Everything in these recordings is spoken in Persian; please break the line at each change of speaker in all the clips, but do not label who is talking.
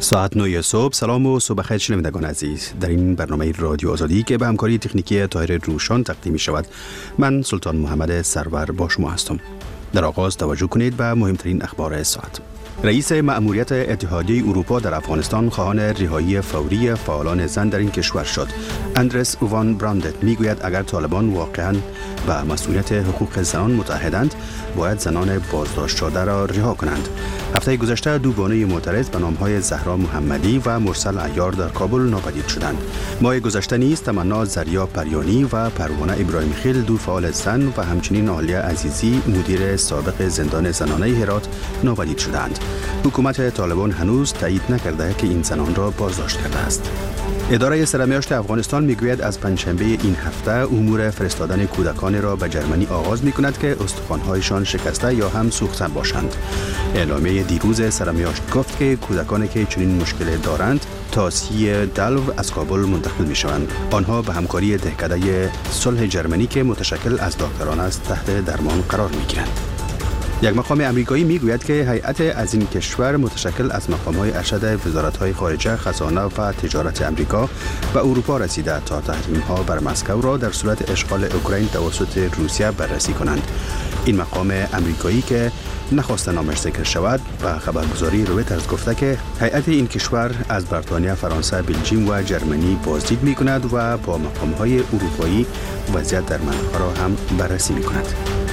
ساعت 9 صبح. سلام و صبح بخیر شنوندگان عزیز. در این برنامه رادیو آزادی که به همکاری تکنیکی طاهر روشان تقدیم می شود، من سلطان محمد سرور با شما هستم. در آغاز توجه کنید به مهمترین اخبار ساعت. رئیس مأموریت اتحادیه اروپا در افغانستان خواهان رهایی فوری فعالان زن در این کشور شد. اندرس وان براندت میگوید اگر طالبان واقعاً به مسئولیت حقوق زنان متعهدند، باید زنان بازداشت شده را رها کنند. هفته گذشته دو بانوی معترض به نام‌های زهرا محمدی و مرسل عیار در کابل ناپدید شدند. ماه گذشته نیز تمنا زریا پریانی و پروانه ابراهیم خیل دو فعال زن و همچنین عالیه عزیزی مدیر سابق زندان زنانه هرات ناپدید شدند. حکومت طالبان هنوز تایید نکرده که این زنان را بازداشت کرده است. اداره سرمیاشت افغانستان میگوید از پنجشنبه این هفته امور فرستادن کودکان را به جرمنی آغاز میکند که استخوان‌هایشان شکسته یا هم سوخته باشند. اعلامیه دیروز سرمیاشت گفت که کودکانی که چنین مشکل دارند تا 30 دلو از کابل منتقل میشوند. آنها به همکاری دهکده صلح جرمنی که متشکل از دکتران است تحت درمان قرار میگیرند. یک مقام امریکایی میگوید که هیئت از این کشور متشکل از مقام‌های ارشد وزارت‌های خارجه، خزانه و تجارت امریکا و اروپا رسیده تا تحریم‌ها بر مسکو را در صورت اشغال اوکراین توسط روسیه بررسی کنند. این مقام امریکایی که نخواسته نامش ذکر شود و خبرگزاری رویترز گفته که هیئت این کشور از بریتانیا، فرانسه، بلژیم و جرمنی بازدید می‌کند و با مقام‌های اروپایی وضعیت در منطقه را هم بررسی می‌کند.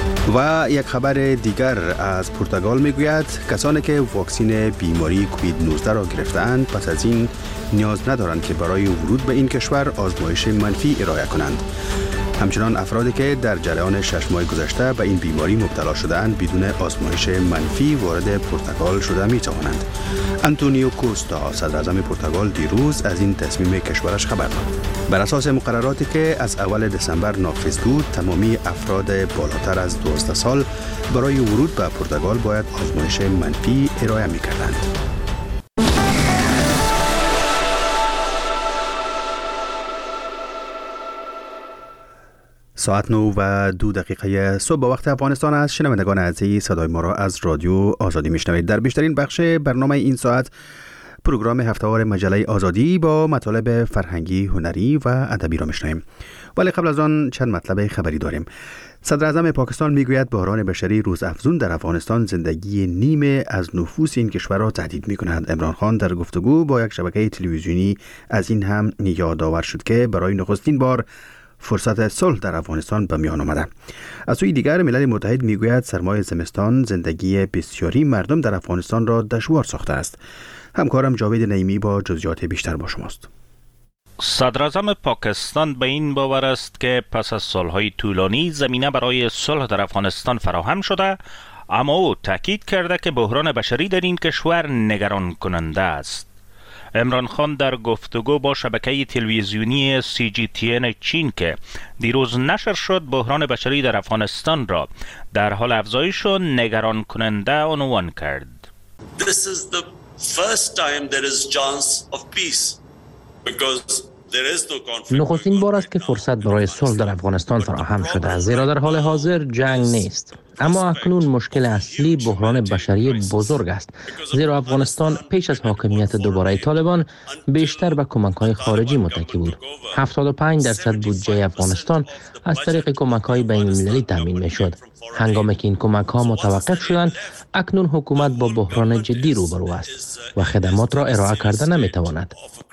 و یک خبر دیگر از پرتغال میگوید کسانی که واکسن بیماری کووید 19 را گرفته‌اند پس از این نیاز ندارند که برای ورود به این کشور آزمایش منفی ارائه کنند. همچنان افرادی که در جریان 6 ماه گذشته به این بیماری مبتلا شده‌اند بدون آزمایش منفی وارد پرتغال شده می‌توانند. آنتونیو کوستا، صدراعظم پرتغال، دیروز از این تصمیم کشورش خبر داد. بر اساس مقرراتی که از اول دسامبر نافذ بود، تمامی افراد بالاتر از 12 سال برای ورود به پرتغال باید آزمایش منفی ارائه می‌کردند. ساعت 9:02 صبح با وقت افغانستان است. شنوندگان عزیز، صدای ما را از رادیو آزادی میشنوید. در بیشترین بخش برنامه این ساعت پروگرام هفته‌وار مجله آزادی با مطالب فرهنگی، هنری و ادبی را میشنویم. ولی قبل از آن چند مطلب خبری داریم. صدر اعظم پاکستان میگوید بحران بشری روزافزون در افغانستان زندگی نیمه از نفوس این کشور را تهدید می‌کند. عمران خان در گفتگو با یک شبکه تلویزیونی از این هم یادآور شد که برای نخستین بار فرصت صلح در افغانستان به میان آمده. از سوی دیگر ملل متحد میگوید سرمای زمستان زندگی بسیاری مردم در افغانستان را دشوار ساخته است. همکارم جاوید نعیمی با جزئیات بیشتر با شماست.
صدر اعظم پاکستان به این باور است که پس از سالهای طولانی زمینه برای صلح در افغانستان فراهم شده، اما او تاکید کرده که بحران بشری در این کشور نگران کننده است. عمران خان در گفتگو با شبکه تلویزیونی CGTN چین که دیروز نشر شد، بحران بشری در افغانستان را در حال افزایش و نگران کننده عنوان کرد.
This is the first time there is chance of peace because there is no conflict.
نخستین بار است که فرصت برای صلح در افغانستان فراهم شده، زیرا در حال حاضر جنگ نیست. اما اکنون مشکل اصلی بحران بشری بزرگ است، زیرا افغانستان پیش از حاکمیت دوباره طالبان بیشتر به کمک‌های خارجی متکی بود. 75% بودجه افغانستان از طریق کمک‌های بین‌المللی تامین می‌شد. هنگامی که این کمک‌ها متوقف شدند، اکنون حکومت با بحران جدی روبرو است و خدمات را ارائه کرده نمی‌تواند.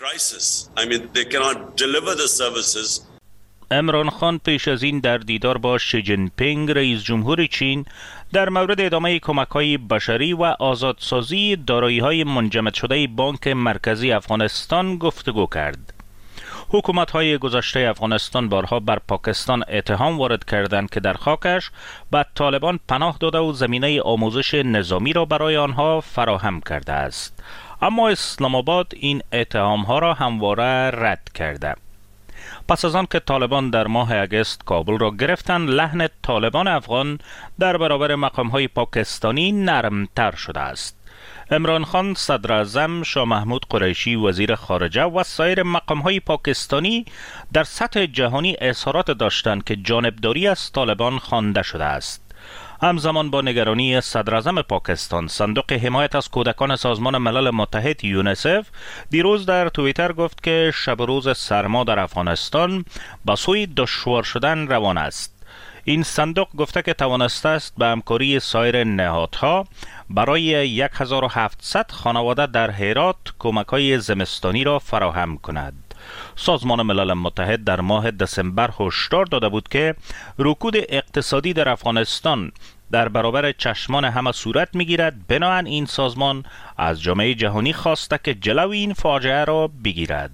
عمران خان پیش از این در دیدار با شی جین پینگ رئیس جمهور چین در مورد ادامه کمک‌های بشری و آزادسازی دارایی‌های منجمد شده بانک مرکزی افغانستان گفتگو کرد. حکومت‌های گذشته افغانستان بارها بر پاکستان اتهام وارد کردند که در خاکش به طالبان پناه داده و زمینه آموزش نظامی را برای آنها فراهم کرده است. اما اسلام آباد این اتهام‌ها را همواره رد کرده. پس از آن که طالبان در ماه اگست کابل را گرفتند، لحن طالبان افغان در برابر مقام‌های پاکستانی نرمتر شده است. عمران خان، صدر اعظم، شاه محمود قریشی وزیر خارجه و سایر مقام‌های پاکستانی در سطح جهانی اظهارات داشتند که جانبداری از طالبان خوانده شده است. همزمان با نگرانی صدراعظم پاکستان، صندوق حمایت از کودکان سازمان ملل متحد یونیسف دیروز در توییتر گفت که شب و روز سرما در افغانستان به سوی دشوار شدن روان است. این صندوق گفته که توانسته است به همکاری سایر نهادها برای 1700 خانواده در هرات کمک‌های زمستانی را فراهم کند. سازمان ملل متحد در ماه دسامبر هشدار داده بود که رکود اقتصادی در افغانستان در برابر چشمان همه صورت می‌گیرد. بنابراین این سازمان از جامعه جهانی خواسته که جلوی این فاجعه را بگیرد.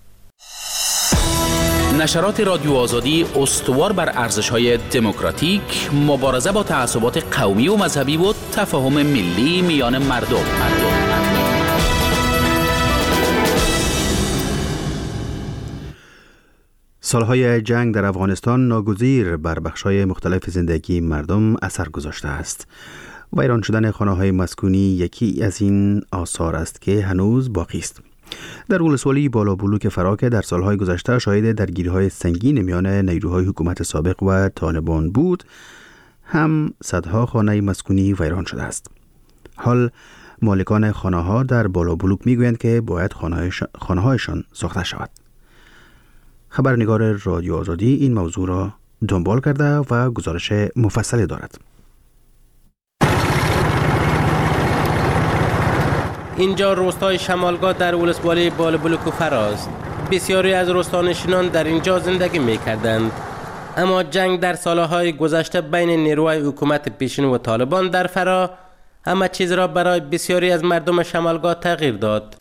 نشرات رادیو آزادی استوار بر ارزش‌های دموکراتیک، مبارزه با تعصبات قومی و مذهبی و تفاهم ملی میان مردم.
سالهای جنگ در افغانستان ناگزیر بر بخش‌های مختلف زندگی مردم اثر گذاشته است. ویران شدن خانه‌های مسکونی یکی از این آثار است که هنوز باقی است. در ولسوالی بالابلوک فرا که در سالهای گذشته شاهد درگیری‌های سنگین میان نیروهای حکومت سابق و طالبان بود، هم صدها خانه مسکونی ویران شده است. حال مالکان خانه‌ها در بالابلوک میگویند که باید خانه‌هایشان ساخته شود. خبرنگار رادیو آزادی این موضوع را دنبال کرده و گزارش مفصلی دارد.
اینجا روستای شمالگاه در ولسوالی بالابلوک و فراست. بسیاری از روستانشینان در اینجا زندگی می‌کردند. اما جنگ در سالهای گذشته بین نیروهای حکومت پیشین و طالبان در فرا همه چیز را برای بسیاری از مردم شمالگاه تغییر داد.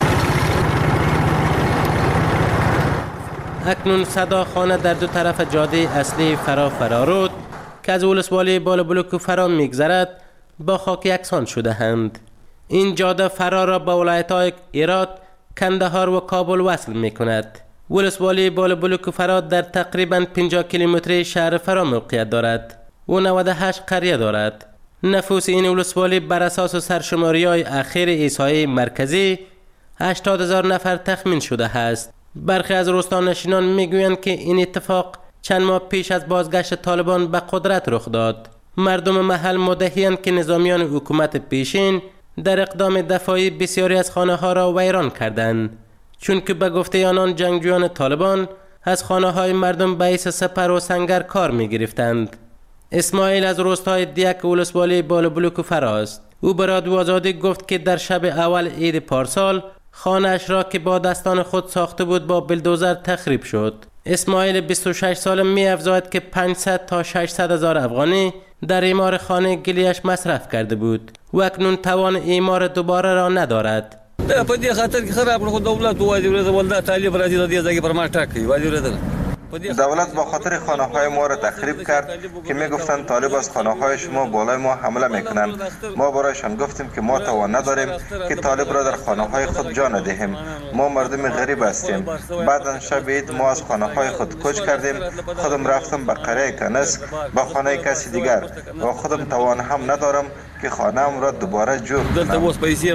اکنون صدا خانه در دو طرف جاده اصلی فرارود که از ولسوالی بالابلوک و فرا می‌گذرد با خاک یکسان شده اند. این جاده فرا را با ولایت‌های هرات، کندهار و کابل وصل می‌کند. ولسوالی بالابلوک و فرا در تقریباً 50 کیلومتری شهر فرا موقعیت دارد و 98 قریه دارد. نفوس این ولسوالی بر اساس سرشماری‌های اخیر احصایه مرکزی 80,000 نفر تخمین شده است. برخی از روستانشینان میگویند که این اتفاق چند ماه پیش از بازگشت طالبان به قدرت رخ داد. مردم محل مدعی‌اند که نظامیان حکومت پیشین در اقدام دفاعی بسیاری از خانه‌ها را ویران کردند، چون که به گفته آنان جنگجویان طالبان از خانه‌های مردم به حیث سپر و سنگر کار می‌گرفتند. اسماعیل از روستای دیک ولسوالی بالابلوک و فراست. او به رادیو آزادی گفت که در شب اول عید پارسال خانه‌اش را که با دستان خود ساخته بود با بلدوزر تخریب شد. اسماعیل 26 ساله می‌افزاید که 500 تا 600 هزار افغانی در اعمار خانه گلیش مصرف کرده بود و اکنون توان اعمار دوباره را ندارد.
په دې خاطر کې خراب کړو دولت وایي ولدا طالب راځي د دې ځای پر ما ټاکي وایي
دولت با خاطر خانه‌های ما را تخریب کرد که میگفتند طالب از خانه‌های شما بالای ما حمله میکنند. ما برایشان گفتیم که ما توان نداریم که طالب را در خانه‌های خود جا ندهیم. ما مردم غریب هستیم. بعداً شب عید ما از خانه‌های خود کوچ کردیم. خودم رفتم به قریه کنسک با خانه کسی دیگر و خودم توان هم ندارم که خانه‌ام را دوباره جور کنم.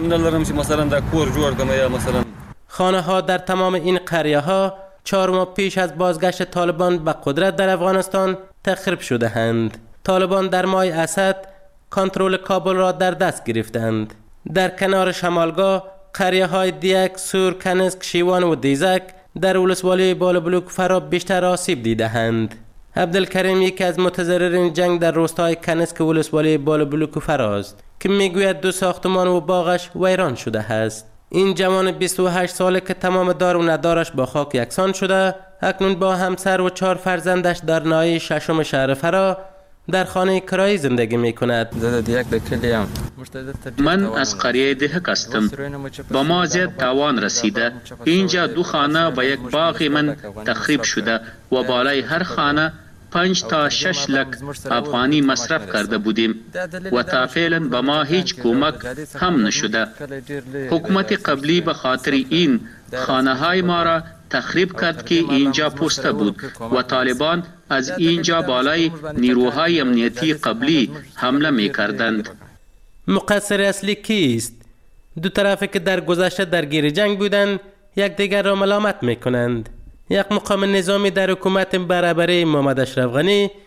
خانه‌ها در تمام این قریه‌ها 4 ماه پیش از بازگشت طالبان به قدرت در افغانستان تخریب شده اند. طالبان در ماه اسد کنترل کابل را در دست گرفتند. در کنار شمالگاه قریه‌های دیک، سور، کنسک، شیوان و دیزک در ولسوالی بالابلوک فرا بیشتر آسیب دیده‌اند. عبدالکریم یکی از متضررین جنگ در روستای کنسک ولسوالی بالابلوک فراست که میگوید 2 ساختمان و باغش ویران شده است. این جوان 28 ساله که تمام دار و ندارش با خاک یکسان شده، اکنون با همسر و 4 فرزندش در ناحیه 6 شهر فرا در خانه کرایی زندگی می کند.
من از قریه دهک هستم. با ما زیاد تاوان رسیده. اینجا 2 خانه و 1 باغ من تخریب شده و بالای هر خانه 5 تا 6 لک افغانی مصرف کرده بودیم و تا فعلا به ما هیچ کمک هم نشده. حکومت قبلی به خاطر این خانه های ما را تخریب کرد که اینجا پوسته بود و طالبان از اینجا بالای نیروهای امنیتی قبلی حمله می کردند.
مقصر اصلی کیست؟ 2 طرفی که در گذشته درگیر جنگ بودند یکدیگر را ملامت می کنند. یک مقام نظامی در حکومت برابری محمد اشرف غنی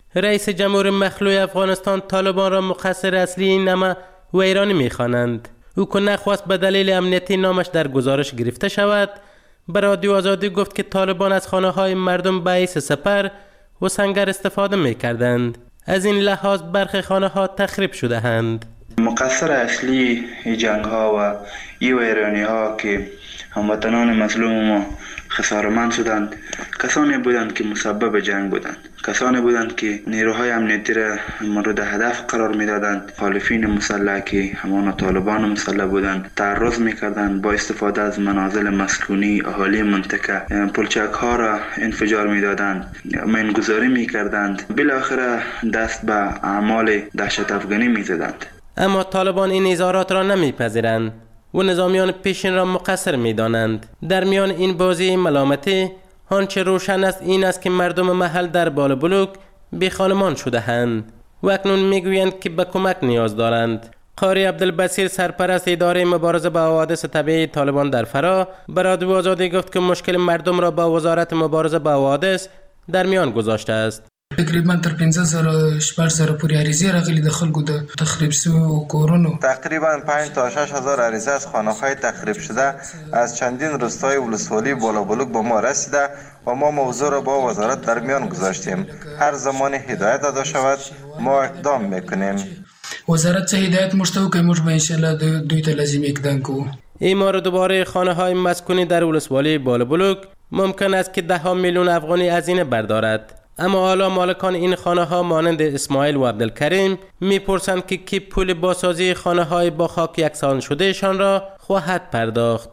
رئیس جمهور مخلوع افغانستان طالبان را مقصر اصلی این نمه ویرانی می‌خوانند. او که نخواست به دلیل امنیتی نامش در گزارش گرفته شود، به رادیو آزادی گفت که طالبان از خانه‌های مردم به حیث سپر و سنگر استفاده می‌کردند. از این لحاظ برخی خانه‌ها تخریب شده اند.
مقصر اصلی جنگ‌ها و ویرانی‌ها که هموطنان مظلوم ما خسارمند شدند کسانی بودند که مسبب جنگ بودند، کسانی بودند که نیروهای امنیتی را مورد هدف قرار می‌دادند. مخالفین مسلح که همان طالبان مسلح بودند تعرض می‌کردند، با استفاده از منازل مسکونی اهالی منطقه پلچک‌ها را انفجار می‌دادند، مین‌گذاری می‌کردند، بالاخره دست به اعمال دهشت افغانی می‌زدند.
اما طالبان این اظهارات را نمی‌پذیرند و نظامیان پیشین را مقصر می‌دانند. در میان این بازی ملامتی آنچه روشن است این است که مردم محل در بالابلوک بی خانمان شده اند و اکنون میگویند که به کمک نیاز دارند. قاری عبدالبصیر سرپرست اداره مبارزه با حوادث طبیعی طالبان در فرا به رادیو آزادی گفت که مشکل مردم را با وزارت مبارزه با حوادث در میان گذاشته است.
تقریبا تر 15,000 پورې عریضې راغلي د خلکو د تخریب شویو کورونو.
تقریبا 5 تا 6,000 عریضه از خانه‌های تخریب شده از چندین روستای ولسوالی بالابلوک به ما رسیده و ما موضوع را با وزارت در میان گذاشتیم. هر زمان هدایت داده شود ما اقدام میکنیم.
وزارت چه هدایت مشتو که موږ به ان شاء الله دوی ته لازم اقدام کوو.
اعمار دوباره خانه‌های مسکونی در ولسوالی بالابلوک ممکن است که 10 میلیون افغانی هزینه بردارد. اما حالا مالکان این خانه ها مانند اسماعیل و عبدالکریم میپرسند که کی پول بازسازی خانه های با خاک یکسان شدهشان را خواهد پرداخت.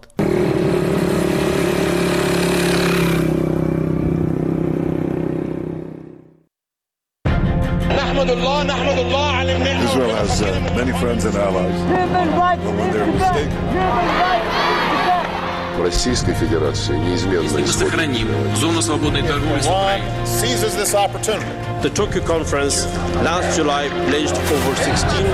نحمد الله على النعمة. Israel has many friends and allies. When they're mistaken.
Российской Федерации неизменно
Мы сохраним зону свободной торговли с Украиной.
Seizes this opportunity.
The Tokyo conference last July pledged over 16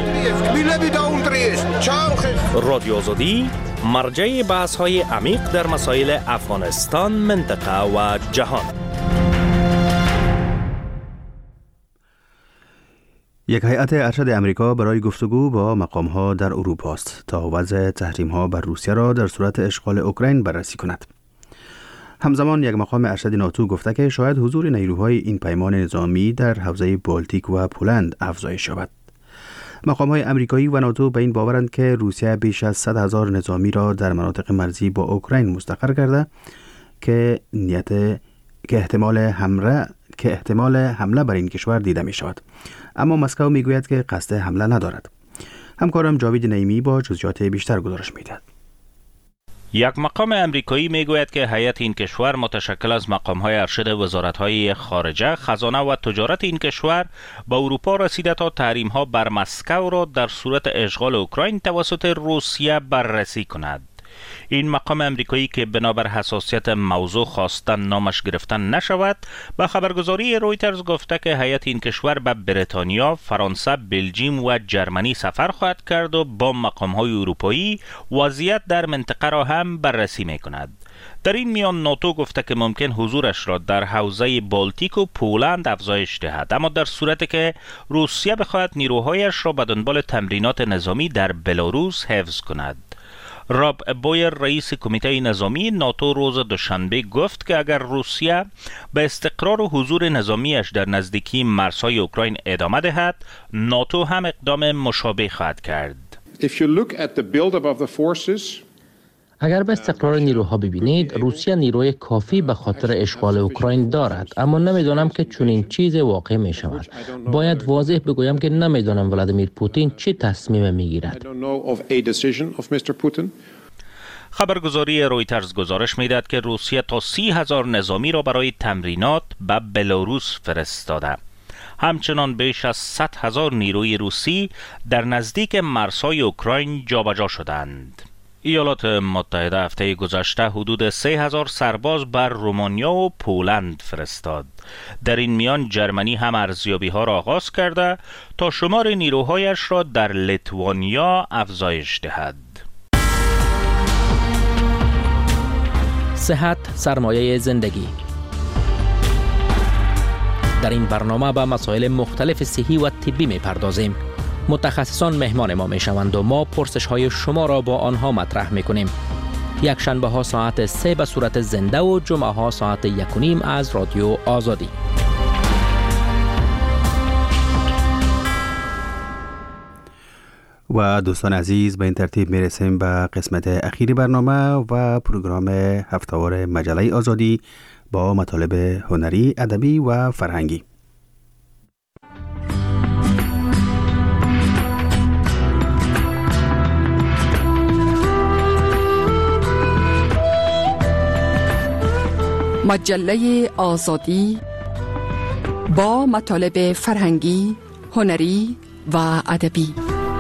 رادیو آزادی مرجع بحث‌های عمیق در مسائل افغانستان، منطقه و جهان.
یک هیئت ارشد امریکا برای گفتگو با مقام‌ها در اروپا است تا وضع تحریم‌ها بر روسیه را در صورت اشغال اوکراین بررسی کند. همزمان یک مقام ارشد ناتو گفته که شاید حضور نیروهای این پیمان نظامی در حوزه بالتیک و پولند افزایش یابد. مقام‌های امریکایی و ناتو به این باورند که روسیه بیش از 100,000 نظامی را در مناطق مرزی با اوکراین مستقر کرده که احتمال حمله بر این کشور دیده می شود. اما مسکو می گوید که قصد حمله ندارد. همکارم جاوید نعیمی با جزئیات بیشتر گزارش می دهد.
یک مقام امریکایی می گوید که هیئت این کشور متشکل از مقام‌های ارشد وزارت‌های خارجه، خزانه و تجارت این کشور با اروپا رسیده تا تحریم‌ها بر مسکو را در صورت اشغال اوکراین توسط روسیه بررسی کند. این مقام امریکایی که بنابر حساسیت موضوع خواستن نامش گرفتن نشود، با خبرگزاری رویترز گفته که هیئت این کشور به بریتانیا، فرانسه، بلژیم و جرمنی سفر خواهد کرد و با مقام‌های اروپایی وضعیت در منطقه را هم بررسی می‌کند. در این میان ناتو گفته که ممکن حضورش را در حوزه بالتیک و پولند افزایش دهد، اما در صورتی که روسیه بخواهد نیروهایش را به دنبال تمرینات نظامی در بلاروس حفظ کند. راب بویر رئیس کمیته نظامی ناتو روز دوشنبه گفت که اگر روسیه به استقرار و حضور نظامیش در نزدیکی مرزهای اوکراین ادامه دهد، ناتو هم اقدام مشابه خواهد کرد.
اگر به استقرار نیروها ببینید، روسیه نیروی کافی به خاطر اشغال اوکراین دارد، اما نمیدانم که چنین چیز واقع می شود. باید واضح بگویم که نمیدانم ولادیمیر پوتین چه تصمیم میگیرد.
خبرگزاری رویترز گزارش میدهد که روسیه تا 30,000 نظامی را برای تمرینات به بلاروس فرستاده. همچنان بیش از 100,000 نیروی روسی در نزدیک مرزهای اوکراین جابجا شدند. ایالات متحده هفته گذشته حدود 3,000 سرباز بر رومانیا و پولند فرستاد. در این میان جرمنی هم ارزیابی‌ها را آغاز کرده تا شمار نیروهایش را در لیتوانیا افزایش دهد.
صحت سرمایه زندگی.
در این برنامه به مسائل مختلف صحی و طبی می‌پردازیم. متخصصان مهمان ما میشوند و ما پرسش های شما را با آنها مطرح میکنیم. یک شنبه ها ساعت 3 به صورت زنده و جمعه ها ساعت 1:30 از رادیو آزادی.
و دوستان عزیز، به این ترتیب میرسیم به قسمت اخیری برنامه و پروگرام هفتهوار مجله آزادی با مطالب هنری، ادبی و فرهنگی.
مجله آزادی با مطالب فرهنگی، هنری و ادبی.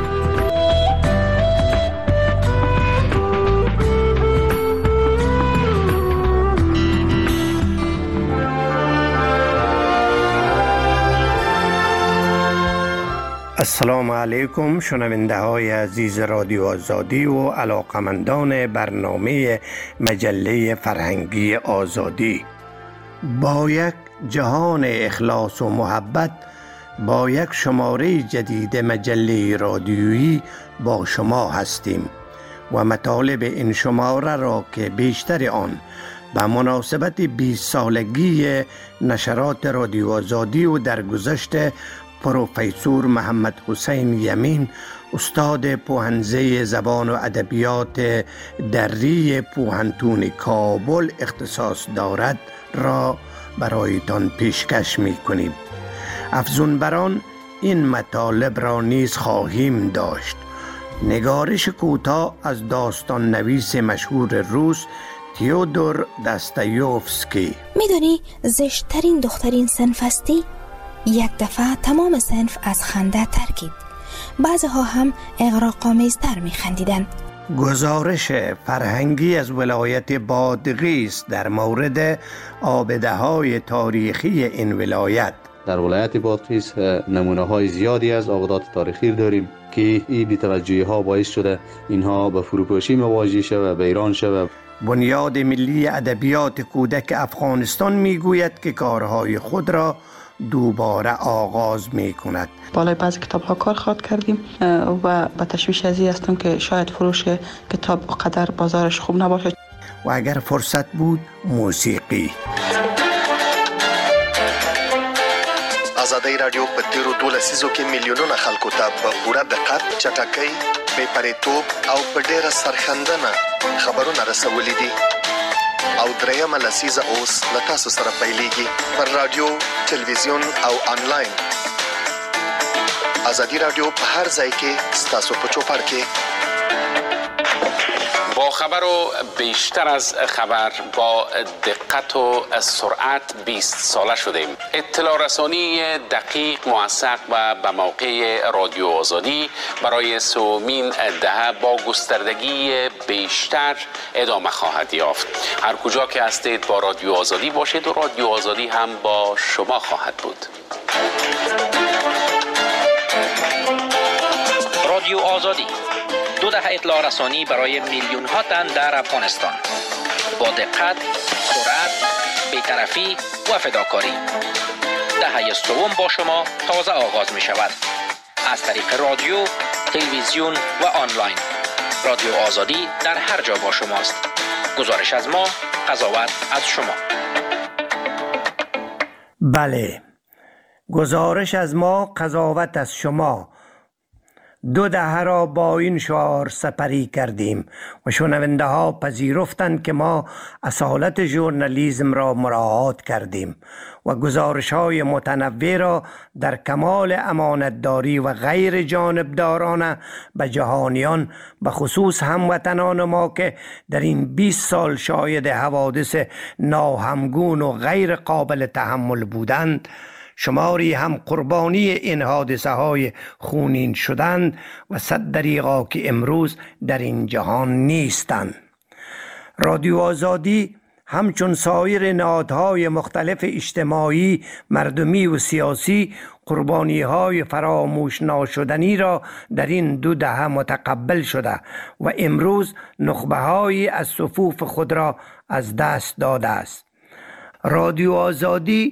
السلام علیکم شنونده های عزیز رادیو آزادی و علاقمندان برنامه مجله فرهنگی آزادی. با یک جهان اخلاص و محبت با یک شماره جدید مجله رادیویی با شما هستیم و مطالب این شماره را که بیشتر آن به مناسبت 20 سالگی نشرات رادیو آزادی و درگذشت پروفسور محمد حسین یمین، استاد پوهنزه زبان و ادبیات دری پوهنتون کابل اختصاص دارد را برایتان پیشکش می کنیم. افزون بر آن این مطالب را نیز خواهیم داشت. نگارش کوتاه از داستان نویس مشهور روس تیودور داستایوفسکی.
میدونی زشترین دخترین صنف هستی؟ یک دفعه تمام صنف از خنده ترکید. بعضها هم اغراق‌آمیزتر می‌خندیدند.
گزارش فرهنگی از ولایت بادغیس در مورد آبده‌های تاریخی این ولایت.
در ولایت بادغیس نمونه‌های زیادی از آبدات تاریخی داریم که این بی‌توجهی‌ها باعث شده اینها به فروپاشی مواجه شود و ویران شود.
بنیاد ملی ادبیات کودک افغانستان میگوید که کارهای خود را دوباره آغاز می کند.
بالای بعضی کتاب ها کار خواهد کردیم و به تشویش ازی هستم که شاید فروش کتاب قدر بازارش خوب نباشه.
و اگر فرصت بود موسیقی.
آزادی رادیو په تیرو 2 لسیزو کې میلیونونه خلکو ته په پوره دقت، چټکۍ، بې پرېتوب او په ډېره سرښندنه خبرونه رسولي دي. او درېیمه لسیزه اوس له تاسو سره پیلېږي پر رادیو، تلویزیون او آنلاین. آزادی رادیو په هر ځای کې ستاسو په چوپړ کې.
با خبر و بیشتر از خبر با دقت و سرعت 20 ساله شدیم. اطلاع رسانی دقیق، موثق و به موقع رادیو آزادی برای سومین دهه با گستردگی بیشتر ادامه خواهد یافت. هر کجا که هستید با رادیو آزادی باشید و رادیو آزادی هم با شما خواهد بود.
رادیو آزادی 2 دهه اطلاع رسانی برای میلیون ها تن در افغانستان. با دقت، سرعت، بی‌طرفی و فداکاری. دهه سوم با شما تازه آغاز می شود. از طریق رادیو، تلویزیون و آنلاین. رادیو آزادی در هر جا با شماست. گزارش از ما، قضاوت از شما.
بله، گزارش از ما، قضاوت از شما. 2 دهه را با این شعار سپری کردیم و شنونده ها پذیرفتند که ما اصالت ژورنالیسم را مراعات کردیم و گزارش های متنوع را در کمال امانتداری و غیر جانبدارانه به جهانیان، به خصوص هموطنان ما که در این 20 سال شاهد حوادث ناهمگون و غیر قابل تحمل بودند، شماری هم قربانی این حادثه های خونین شدند و صد دریغا که امروز در این جهان نیستند. رادیو آزادی همچون سایر نهادهای مختلف اجتماعی، مردمی و سیاسی قربانی های فراموش ناشدنی را در این 2 دهه متقبل شده و امروز نخبه هایی از صفوف خود را از دست داده است. رادیو آزادی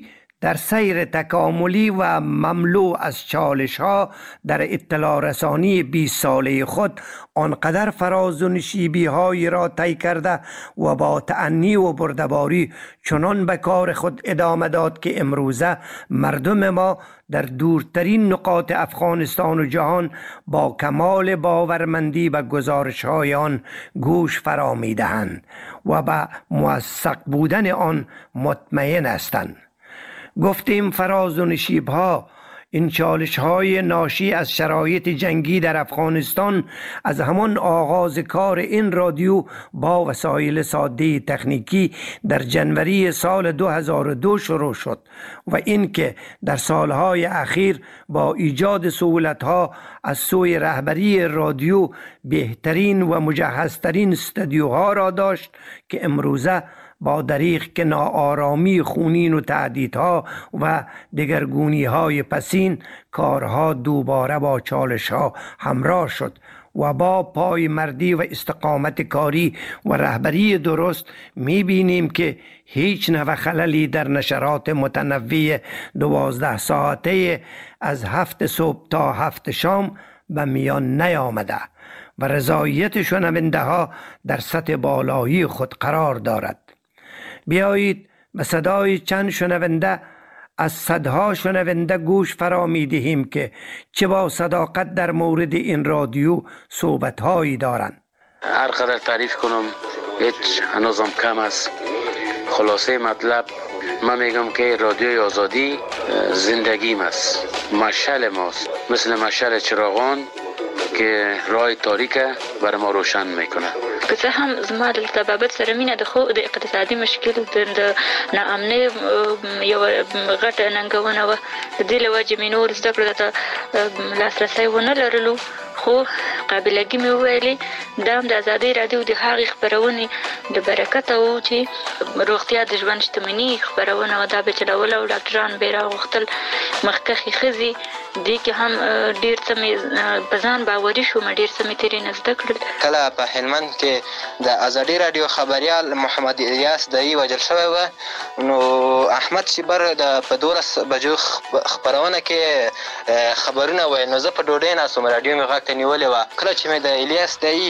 در سیر تکاملی و مملو از چالش ها در اطلاع رسانی 20 ساله خود آنقدر فراز و نشیبی هایی را طی کرده و با تأنی و بردباری چنان به کار خود ادامه داد که امروزه مردم ما در دورترین نقاط افغانستان و جهان با کمال باورمندی به گزارش های آن گوش فرا می دهند و به موثق بودن آن مطمئن هستند. گفتیم فراز و نشیب ها، این چالش های ناشی از شرایط جنگی در افغانستان از همان آغاز کار این رادیو با وسایل ساده تکنیکی در جنوری سال 2002 شروع شد و اینکه در سالهای اخیر با ایجاد سهولت‌ها از سوی رهبری رادیو بهترین و مجهزترین استودیوها را داشت که امروزه با دریغ که ناآرامی خونین و تهدیدها و دگرگونی‌های پسین کارها دوباره با چالش‌ها همراه شد و با پای مردی و استقامت کاری و رهبری درست می‌بینیم که هیچ نوع خللی در نشرات متنوع 12 ساعته از 7 صبح تا 7 شام به میان نیامده و رضایت شنونده ها در سطح بالایی خود قرار دارد. بیایید به صدای چند شنونده از صدها شنونده گوش فرا می دهیم که چه با صداقت در مورد این رادیو صحبت هایی دارند.
هر قدر تعریف کنم هیچ هنوزم کم است. خلاصه مطلب من میگم که رادیوی آزادی زندگیم است، مشعل ماست، مثل مشعل چراغان که راه تاریک برای ما روشن میکنه.
که څه هم زما د طبابت سره مینه د خو د اقتصادي مشکل د ناامنۍ یو غټه ننګونه وه. د دې له وجې مې نور زده کړو ته لاسرسی ونه لرلو، خو قابلګي مې وویلې دا هم د ازادۍ راډیو د هغې خپرونې د برکته و چې روغتیا د ژوند شتمني خپرونه وه. دا به چلوله او ډاکټران به یې راغوښتل. مخکښې ښځې دې کې هم ډېر څه مې په ځان باوري شوم، ډېر څه مې ترې نه زده کړل.
کله په هلمند کې د ازادۍ راډیو خبریال محمد الیاس دایی وژل شوی و، نو احمد شیبر په 12 بجو خپرونه کې خبرونه ویل، نو زه په ډوډۍ ناستم، راډیو مې غږ ته نیولې وه. کله چې مې د الیاس دایی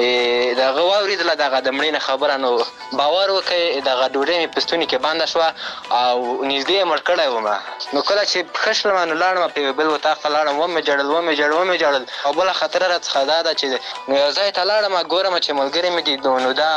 دغه واورېدله دغه د مړینې خبره، نو باور وکړئ دغه ډوډۍ مې په ستوني کې بنده شوه او نږدې یې مړ کړی وم. نو کله چې ښه شلمه نو لاړم په یو بل اطاق ته لاړم، ومې ژړل او بله خطره راڅخه دا ده چې نو یو ځای ته لاړم ګورم چې ملګري مې دي نو دا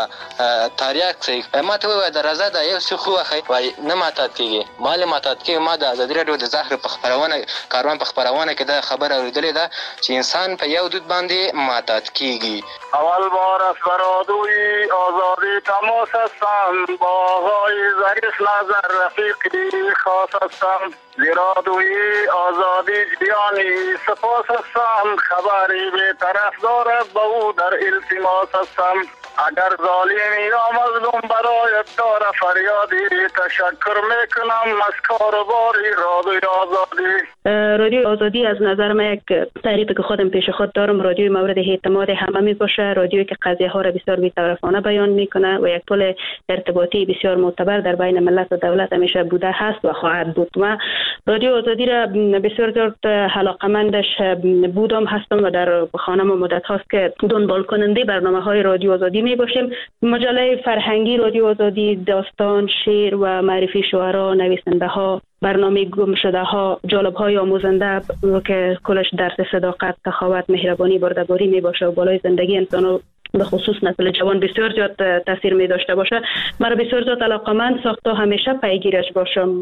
تاریاک صحیح ما ته وویل د راځه دا یو څه ووښئ، وایي نه ماتات کېږي. ما ولې ماتات کېږي؟ ما د ازادي راډیو د زهر په کاروان په خپرونه کې دا خبره اورېدلې ده چې انسان په یو دود باندې ماتات کېږي.
اول بار از رادیوی آزادی تماس هستم، با آقای ظریف نظر رفیقی خاص هستم. رادیوی آزادی جیانی سپاس هستم، خبری به طرف دارد با او در التماس هستم. اگر ظالمی یا مظلوم برایت داره فریادی، تشکر میکنم از کارباری رادیوی آزادی.
رادیوی آزادی از نظر من یک تعریفی که خودم پیش خود دارم، رادیوی مورد اعتماد همه می باشه، رادیویی که قضیه ها را بسیار بی‌طرفانه بیان میکنه و یک پل ارتباطی بسیار معتبر در بین ملت و دولت همیشه بوده هست و خواهد بود. ما رادیو آزادی را بسیار زیاد علاقه‌مندش بودم هستم و در خانه ما مدت هاست که دنبال کننده برنامه‌های رادیو آزادی می باشیم. مجله فرهنگی رادیو آزادی، داستان، شعر و معرفی شعرا، نویسنده ها، برنامه گم شده ها، جالب های آموزنده که کلش درس صداقت، سخاوت، مهربانی، بردباری می باشه و بالای زندگی انسانو به خصوص نسل جوان بسیار زیاد تاثیر می داشته باشه. مرا بسیار زیاد علاقه‌مند ساخت تا همیشه پیگیرش باشم.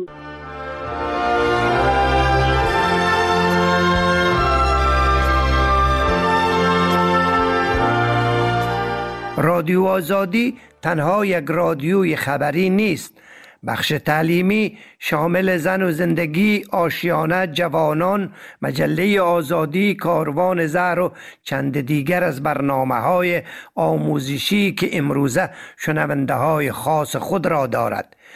رادیو آزادی تنها یک رادیوی خبری نیست. بخش تعلیمی شامل زن و زندگی، آشیانه، جوانان، مجله آزادی، کاروان زهر و چند دیگر از برنامه‌های آموزشی که امروزه شنونده های خاص خود را دارد.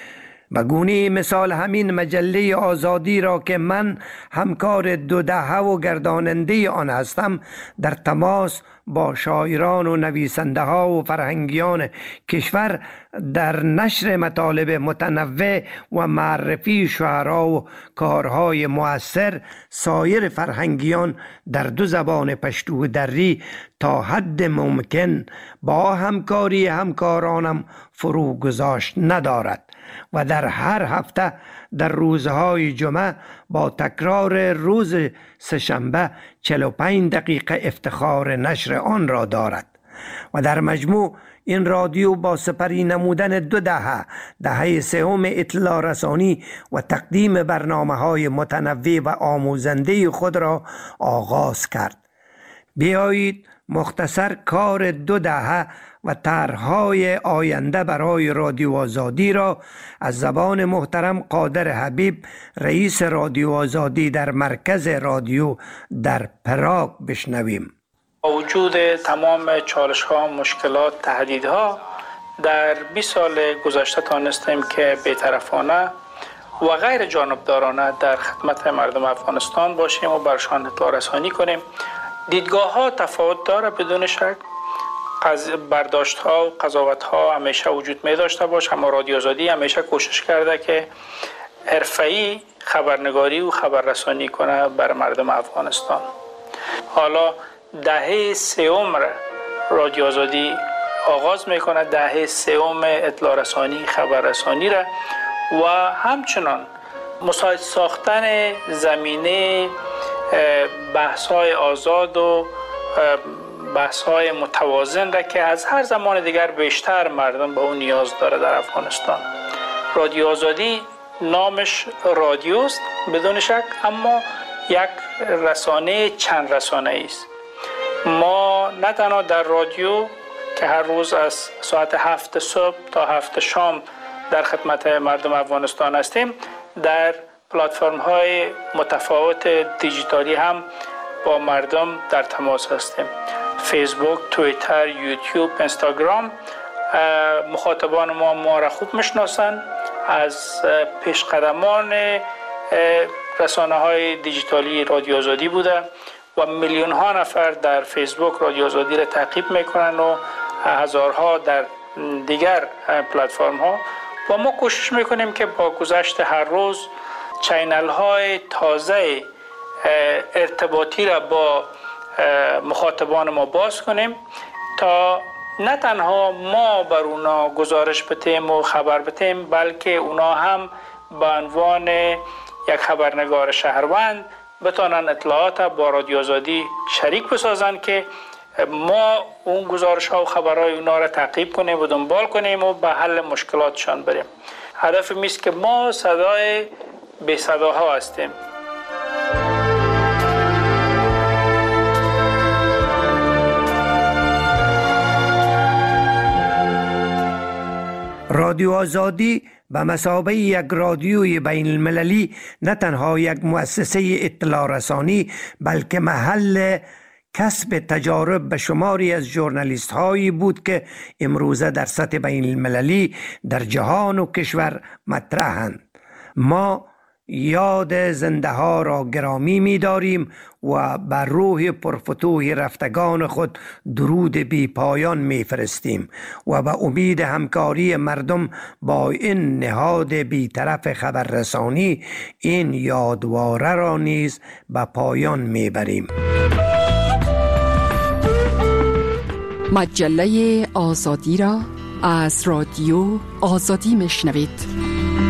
به گونه مثال همین مجله آزادی را که من همکار 2 دهه و گرداننده آن هستم، در تماس با شاعران و نویسنده ها و فرهنگیان کشور در نشر مطالب متنوع و معرفی شعرا و کارهای مؤثر سایر فرهنگیان در 2 زبان پشتو و دری تا حد ممکن با همکاری همکارانم فرو گذاشت ندارد و در هر هفته در روزهای جمعه با تکرار روز سه‌شنبه 45 دقیقه افتخار نشر آن را دارد و در مجموع این رادیو با سپری نمودن 2 دهه سوم اطلاع رسانی و تقدیم برنامه‌های متنوع و آموزنده خود را آغاز کرد. بیایید مختصر کار 2 دهه و طرح‌های آینده برای رادیو آزادی را از زبان محترم قادر حبیب، رئیس رادیو آزادی در مرکز رادیو در پراگ بشنویم.
با وجود تمام چالش‌ها، مشکلات، تهدیدها، در 20 سال گذشته تانستیم که بی‌طرفانه و غیر جانبدارانه در خدمت مردم افغانستان باشیم و برشان اطلاع رسانی کنیم. دیدگاه‌ها تفاوت داره بدون شک، برداشت‌ها و قضاوت‌ها همیشه وجود می داشته باشه، اما رادیو آزادی همیشه کوشش کرده که حرفه‌ای خبرنگاری و خبررسانی کنه بر مردم افغانستان. حالا دهه سوم رادیو آزادی آغاز میکنه، دهه سوم اطلاع رسانی خبررسانی را و همچنان مساعد ساختن زمینه بحث‌های آزاد و بحث‌های متوازن را که از هر زمان دیگر بیشتر مردم به اون نیاز داره در افغانستان. رادیو آزادی نامش رادیوست بدون شک، اما یک رسانه چند رسانه است. ما نه تنها در رادیو که هر روز از ساعت 7 صبح تا 7 شام در خدمت مردم افغانستان هستیم، در پلتفرم‌های متفاوت دیجیتالی هم با مردم در تماس هستیم. فیسبوک، توییتر، یوتیوب، اینستاگرام. مخاطبان ما را خوب میشناسند، از پیشقدمان رسانه‌های دیجیتالی رادیو آزادی بوده و میلیون ها نفر در فیسبوک رادیو آزادی را تعقیب میکنن و هزارها در دیگر پلتفرم ها و ما کوشش میکنیم که با گذشت هر روز چینل های تازه ارتباطی را با مخاطبان ما باز کنیم تا نه تنها ما بر اونا گزارش بتیم و خبر بتیم، بلکه اونا هم به عنوان یک خبرنگار شهروند بتانن اطلاعات با رادیو آزادی شریک بسازن که ما اون گزارش ها و خبرهای اونا را تعقیب کنیم و دنبال کنیم و به حل مشکلاتشان بریم. هدف میست که ما صدای بی صداها هستیم.
رادیو آزادی به مثابه یک رادیوی بین المللی نه تنها یک مؤسسه اطلاع رسانی بلکه محل کسب تجارب به شماری از ژورنالیست هایی بود که امروزه در سطح بین المللی در جهان و کشور مطرحند. ما یاد زنده ها را گرامی می داریم و بر روح پرفتوح رفتگان خود درود بی پایان می فرستیم و به امید همکاری مردم با این نهاد بی‌طرف خبررسانی این یادواره را نیز به پایان می بریم.
مجله آزادی را از رادیو آزادی می شنوید.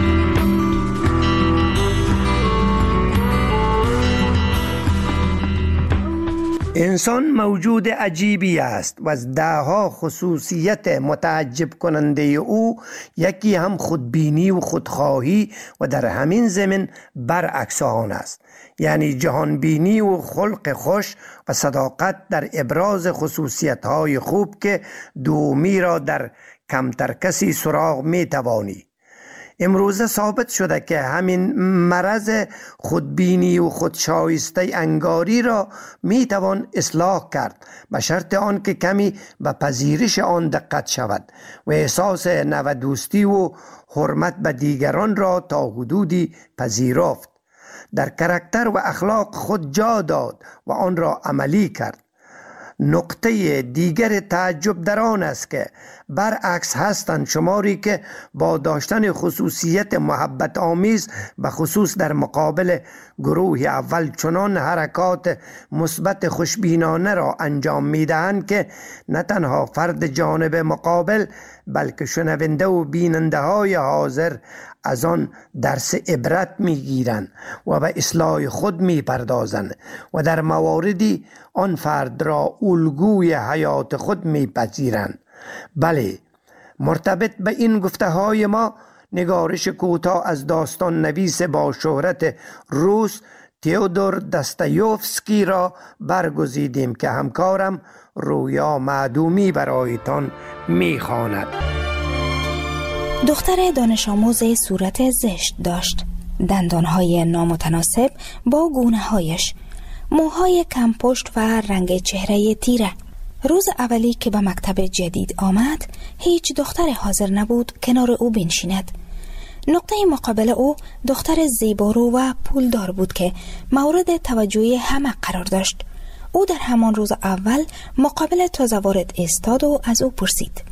انسان موجود عجیبی است و از ده‌ها خصوصیت متعجب کننده او یکی هم خودبینی و خودخواهی و در همین ضمن برعکس آن است، یعنی جهانبینی و خلق خوش و صداقت در ابراز خصوصیت‌های خوب که دومی را در کمتر کسی سراغ می توانی. امروزه ثابت شده که همین مرض خودبینی و خودشایسته انگاری را می توان اصلاح کرد به شرط آن که کمی به پذیرش آن دقت شود و احساس نودوستی و حرمت به دیگران را تا حدودی پذیرفت، در کاراکتر و اخلاق خود جا داد و آن را عملی کرد. نقطه دیگر تعجب در آن است که برعکس هستند شماری که با داشتن خصوصیت محبت آمیز به خصوص در مقابل گروه اول چنان حرکات مثبت خوشبینانه را انجام میدهند که نه تنها فرد جانب مقابل بلکه شنونده و بیننده های حاضر از آن درس عبرت میگیرند و به اصلاح خود میپردازند و در مواردی آن فرد را الگوی حیات خود میپذیرند. بله، مرتبط به این گفته های ما نگارش کوتاه از داستان نویس با شهرت روس تئودور داستایوفسکی را برگزیدیم که همکارم رویا معدومی برایتان میخواند.
دختر دانش آموز صورت زشت داشت، دندانهای نامتناسب با گونه‌هایش، موهای کم پشت و رنگ چهره تیره. روز اولی که به مکتب جدید آمد، هیچ دختر حاضر نبود کنار او بنشیند. نقطه مقابل او دختر زیبارو و پولدار بود که مورد توجه همه قرار داشت. او در همان روز اول مقابل تازه وارد ایستاد و از او پرسید: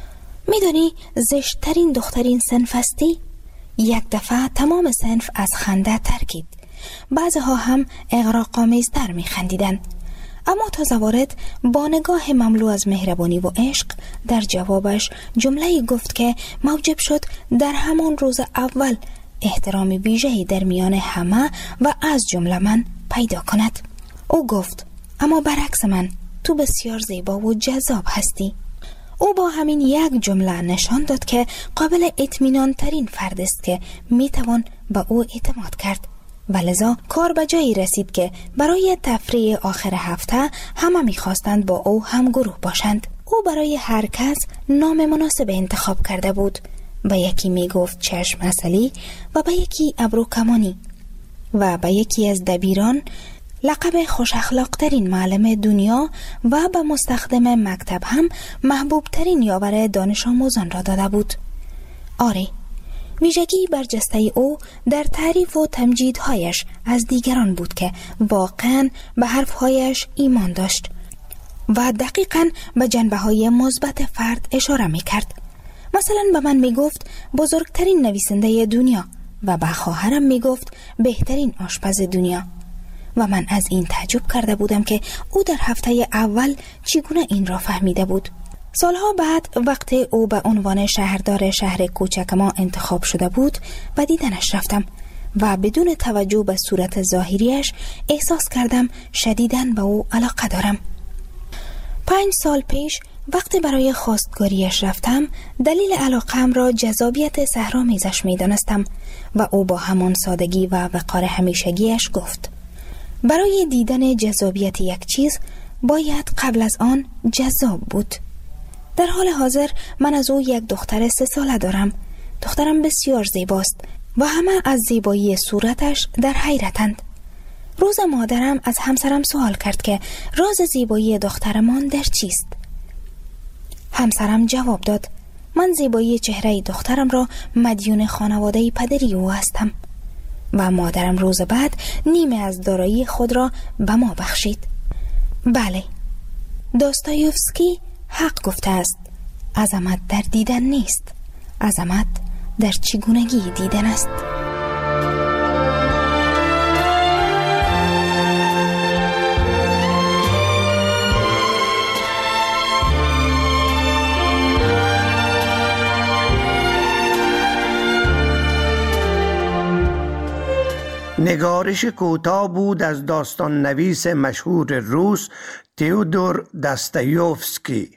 میدانی زشت‌ترین دخترین صنف هستی؟ یک دفعه تمام صنف از خنده ترکید. بعضها هم اغراق‌آمیزتر می‌خندیدند. اما تازه وارد با نگاه مملو از مهربانی و عشق در جوابش جمله‌ای گفت که موجب شد در همان روز اول احترام ویژه‌ای در میان همه و از جمله من پیدا کند. او گفت: اما برعکس من تو بسیار زیبا و جذاب هستی. او با همین یک جمله نشان داد که قابل اطمینان ترین فرد است که میتوان به او اعتماد کرد و لذا کار به جایی رسید که برای تفریح آخر هفته همه میخواستند با او هم گروه باشند. او برای هر کس نام مناسب انتخاب کرده بود. به یکی میگفت چشم عسلی و به یکی ابرو کمانی و به یکی از دبیران لقب خوش اخلاق ترین معلم دنیا و به مستخدم مکتب هم محبوب ترین یاور دانش آموزان را داده بود. آری، ویژگی برجسته او در تعریف و تمجیدهایش از دیگران بود که واقعاً به حرفهایش ایمان داشت و دقیقاً به جنبه‌های مثبت فرد اشاره می‌کرد. مثلا به من میگفت بزرگترین نویسنده دنیا و به خواهرم میگفت بهترین آشپز دنیا و من از این تعجب کرده بودم که او در هفته اول چگونه این را فهمیده بود. سالها بعد وقتی او به عنوان شهردار شهر کوچک ما انتخاب شده بود به دیدنش رفتم و بدون توجه به صورت ظاهریش احساس کردم شدیداً به او علاقه دارم. 5 سال پیش وقتی برای خواستگاریش رفتم دلیل علاقه‌ام را جذابیت سحرآمیزش می‌دانستم و او با همان سادگی و وقار همیشگیش گفت: برای دیدن جذابیت یک چیز باید قبل از آن جذاب بود. در حال حاضر من از او یک دختر 3 ساله دارم. دخترم بسیار زیباست و همه از زیبایی صورتش در حیرتند. روز مادرم از همسرم سوال کرد که راز زیبایی دخترمان در چیست؟ همسرم جواب داد: من زیبایی چهره دخترم را مدیون خانواده پدری او هستم. و مادرم روز بعد نیمه از دارایی خود را به ما بخشید. بله، داستایوفسکی حق گفته است. عظمت در دیدن نیست، عظمت در چگونگی دیدن است.
نگارش کوتاه بود از داستان نویس مشهور روس تئودور داستایوفسکی.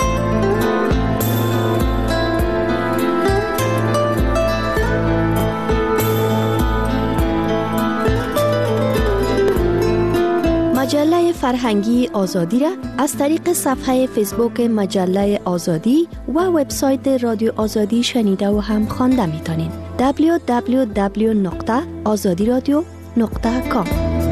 مجله فرهنگی آزادی را از طریق صفحه فیسبوک مجله آزادی و وبسایت رادیو آزادی شنیده و هم خوانده می‌تونید. www.azadiradio.com.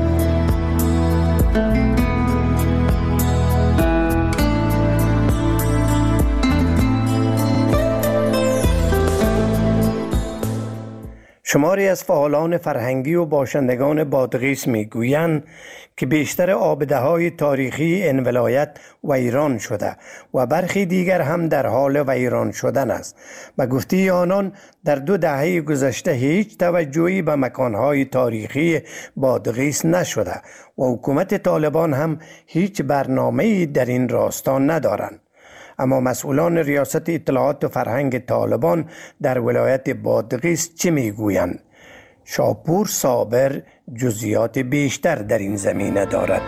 شماری از فعالان فرهنگی و باشندگان بادغیس میگویند که بیشتر آبده‌های تاریخی این ولایت ویران شده و برخی دیگر هم در حال ویران شدن است. به گفته آنان در 2 دهه گذشته هیچ توجهی به مکانهای تاریخی بادغیس نشده و حکومت طالبان هم هیچ برنامه‌ای در این راستا ندارند. اما مسئولان ریاست اطلاعات و فرهنگ طالبان در ولایت بادغیس چه میگویند؟ شاپور صابر جزئیات بیشتر در این زمینه دارد.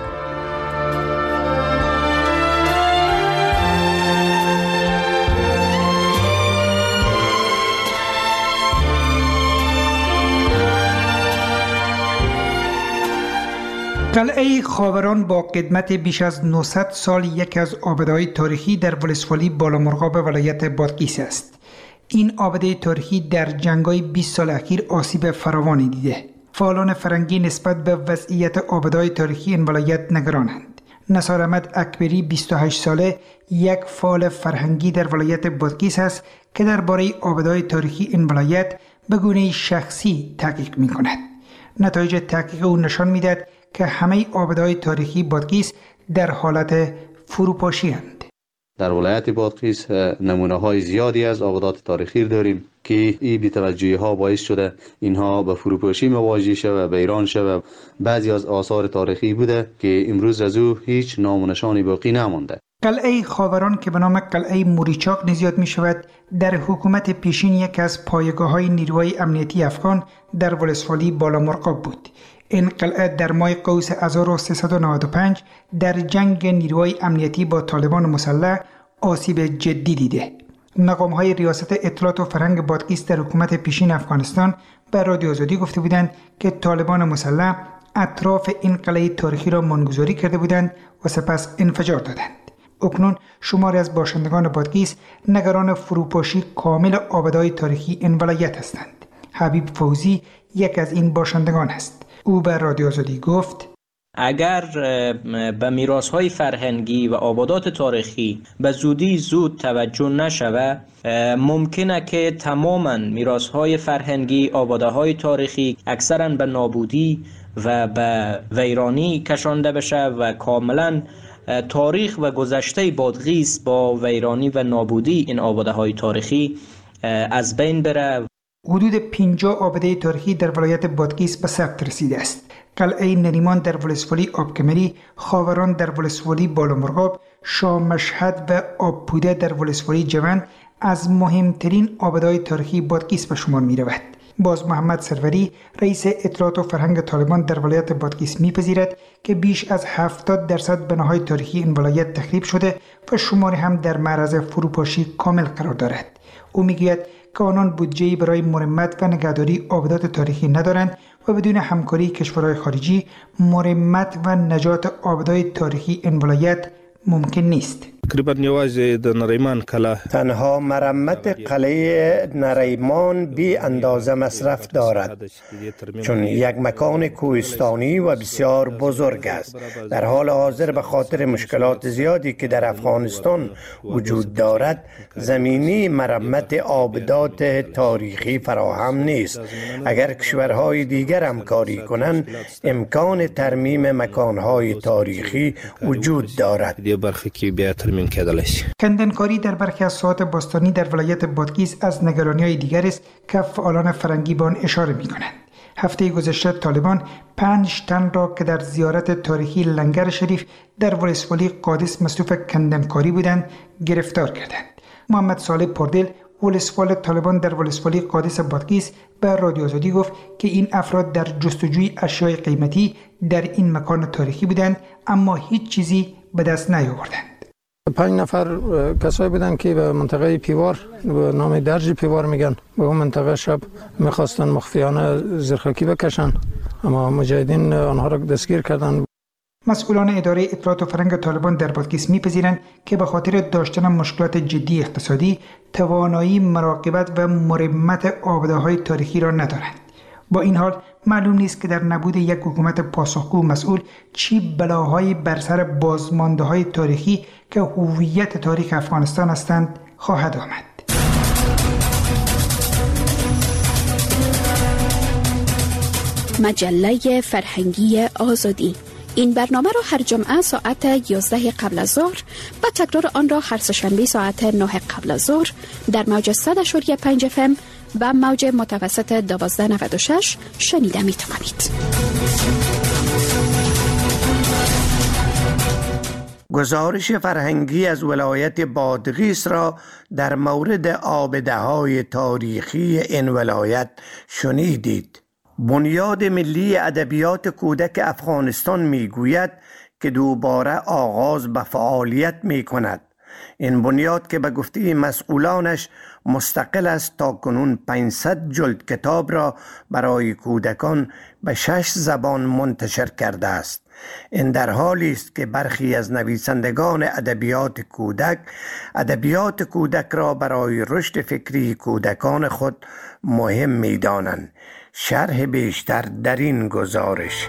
قلعه خاوران با قدمت بیش از 900 سال یکی از آبده‌های تاریخی در ولسوالی بالامرغاب ولایت بادغیس است. این آبده تاریخی در جنگ‌های 20 سال اخیر آسیب فراوانی دیده. فعالان فرهنگی نسبت به وضعیت آبده‌های تاریخی این ولایت نگرانند. نثار احمد اکبری 28 ساله یک فعال فرهنگی در ولایت بادغیس است که درباره آبده‌های تاریخی این ولایت به گونه شخصی تحقیق می‌کند. نتایج تحقیق او نشان می‌دهد که همه آبده‌های تاریخی بادغیس در حالت فروپاشی هستند.
در ولایت بادغیس نمونه‌های زیادی از آبدات تاریخی داریم که این بی‌توجهی ها باعث شده اینها به فروپاشی مواجه شود و ویران شود. بعضی از آثار تاریخی بوده که امروز از او هیچ نام و نشانی باقی نمانده.
قلعه خاوران که به نام قلعه موریچاق نیز یاد می شود، در حکومت پیشین یکی از پایگاه‌های نیروهای امنیتی افغان در ولسوالی بالامرغاب بود. این قلعه در ماه قوس 1395 در جنگ نیروهای امنیتی با طالبان مسلح آسیب جدی دیده. مقام‌های ریاست اطلاعات و فرهنگ بادغیس در حکومت پیشین افغانستان به رادیو آزادی گفته بودند که طالبان مسلح اطراف این قلعه تاریخی را منگذاری کرده بودند و سپس انفجار دادند. اکنون شماری از باشندگان بادغیس نگران فروپاشی کامل آبده‌های تاریخی این ولایت هستند. حبیب فوزی یک از این باشندگان است. او به رادیو آزادی گفت:
اگر به میراث‌های فرهنگی و آبادات تاریخی به زود توجه نشود، ممکنه که تماما میراث‌های فرهنگی، آباده‌های تاریخی اکثراً به نابودی و به ویرانی کشانده بشه و کاملاً تاریخ و گذشته بادغیس با ویرانی و نابودی این آباده‌های تاریخی از بین بره.
حدود 50 آبده تاریخی در ولایت بادغیس به ثبت رسیده است. قلعه نریمان در ولسوالی آبکمری، خاوران در ولسوالی بالامرغاب، شاه مشهد و آبپوده در ولسوالی جوند از مهمترین آبده‌های تاریخی بادغیس به شمار می رود. باز محمد سروری رئیس اطلاعات و فرهنگ طالبان در ولایت بادغیس می‌پذیرد که بیش از 70% بناهای تاریخی این ولایت تخریب شده و شماری هم در معرض فروپاشی کامل قرار دارد. او میگوید که آنان بودجه‌ای برای مرمت و نگهداری آبدات تاریخی ندارند و بدون همکاری کشورهای خارجی مرمت و نجات آبدات تاریخی این ولایت ممکن نیست.
تنها مرمت قلعه نریمان بی اندازه مصرف دارد، چون یک مکان کوهستانی و بسیار بزرگ است. در حال حاضر به خاطر مشکلات زیادی که در افغانستان وجود دارد، زمینی مرمت آبدات تاریخی فراهم نیست. اگر کشورهای دیگر همکاری کنند، امکان ترمیم مکانهای تاریخی وجود دارد.
کندنکاری در برخی از ساحات باستانی در ولایت بادغیس از نگرانی‌های دیگر است که فعالان فرهنگی به آن اشاره می‌کنند. هفته گذشته طالبان 5 تن را که در زیارت تاریخی لنگر شریف در ولسوالی قادس مصروف کندنکاری بودند گرفتار کردند. محمد صالح پردل ولسوال طالبان در ولسوالی قادس بادغیس به رادیو آزادی گفت که این افراد در جستجوی اشیاء قیمتی در این مکان تاریخی بودند، اما هیچ چیزی به دست نیاوردند.
5 نفر کسایی بودن که به منطقه پیوار به نام درج پیوار میگن، به اون منطقه شب میخواستن مخفیانه زرخکی بکشن، اما مجاهدین آنها را دستگیر کردن.
مسئولان اداره اطلاعات و فرهنگ طالبان در پادکست می‌پذیرند که به خاطر داشتن مشکلات جدی اقتصادی توانایی مراقبت و مرمت آباده‌های تاریخی را ندارند. با این حال معلوم نیست که در نبود یک حکومت پاسخگو و مسئول چی بلاهایی بر سر بازمانده‌های تاریخی که هویت تاریخ افغانستان هستند خواهد آمد.
مجله فرهنگی آزادی. این برنامه را هر جمعه ساعت 11 قبل از ظهر و تکرار آن را هر سه‌شنبه ساعت 9 قبل از ظهر در موج 100.5 FM و موج متوسط 1296 شنیده می توانید.
گزارش فرهنگی از ولایت بادغیس را در مورد آبده‌های تاریخی این ولایت شنیدید. بنیاد ملی ادبیات کودک افغانستان میگوید که دوباره آغاز به فعالیت می کند. این بنیاد که به گفته مسئولانش مستقل است تا کنون 500 جلد کتاب را برای کودکان به 6 زبان منتشر کرده است. این در حالی است که برخی از نویسندگان ادبیات کودک را برای رشد فکری کودکان خود مهم می دانند. شرح بیشتر در این گزارش.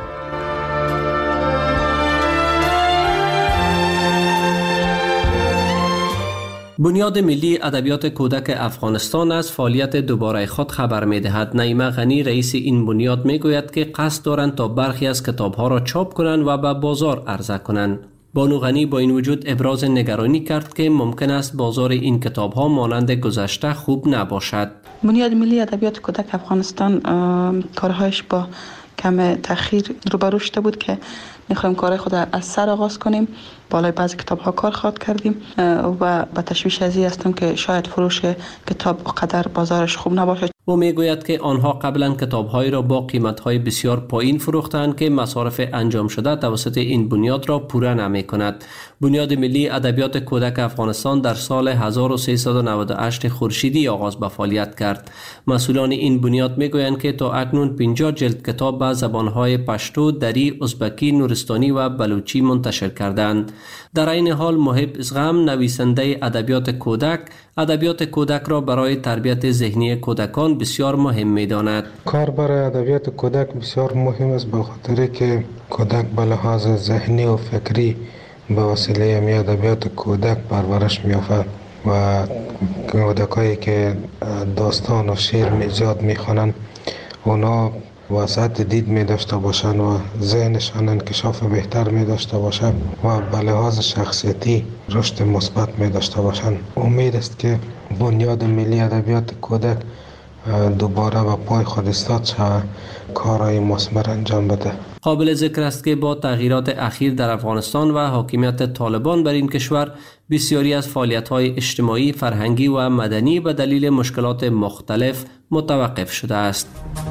بنیاد ملی ادبیات کودک افغانستان از فعالیت دوباره خود خبر می‌دهد. نعیمه غنی رئیس این بنیاد می‌گوید که قصد دارند تا برخی از کتاب‌ها را چاپ کنند و به بازار عرضه کنند. بانو غنی با این وجود ابراز نگرانی کرد که ممکن است بازار این کتاب‌ها مانند گذشته خوب نباشد.
بنیاد ملی ادبیات کودک افغانستان کارهایش با کم تأخیر روبرو شده بود که می‌خوایم کار خود از سر آغاز کنیم. بالای بعضی کتاب‌ها کار خواهد کردیم و با تشویش از این هستم که شاید فروش کتاب قدر بازارش خوب نباشه.
او میگوید که آنها قبلا کتاب‌های را با قیمت‌های بسیار پایین فروختند که مصارف انجام شده توسط این بنیاد را پوره نمی‌کند. بنیاد ملی ادبیات کودک افغانستان در سال 1398 خورشیدی آغاز به فعالیت کرد. مسئولان این بنیاد میگویند که تا اکنون 50 جلد کتاب به زبان‌های پشتو، دری، ازبکی، نورستانی و بلوچی منتشر کردند. در این حال محب ازغم نویسنده ادبیات کودک را برای تربیت ذهنی کودکان بسیار مهم می‌داند.
کار برای ادبیات کودک بسیار مهم است به خاطر که کودک به لحاظ ذهنی و فکری به وسیله می ادبیات کودک پرورش می‌یابد و کودکایی که داستان و شعر زیاد می‌خوانند اونا وسعت دید می داشته باشند و ذهنشان انکشاف بهتر می داشته باشند و به لحاظ شخصیتی رشد مثبت می داشته باشند. امید است که بنیاد ملی ادبیات کودک دوباره به پای خود ایستاد شود، کارهای مثمر انجام بده.
قابل ذکر است که با تغییرات اخیر در افغانستان و حاکمیت طالبان بر این کشور بسیاری از فعالیت‌های اجتماعی، فرهنگی و مدنی به دلیل مشکلات مختلف متوقف شده است.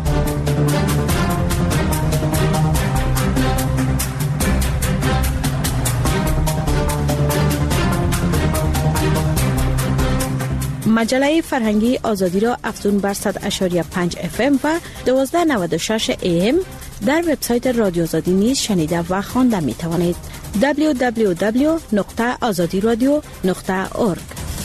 مجله فرهنگی آزادی را افزون بر 100.5 FM و 1296 AM در وبسایت رادیو آزادی نیز شنیده و خوانده می توانید. www.azadiradio.org.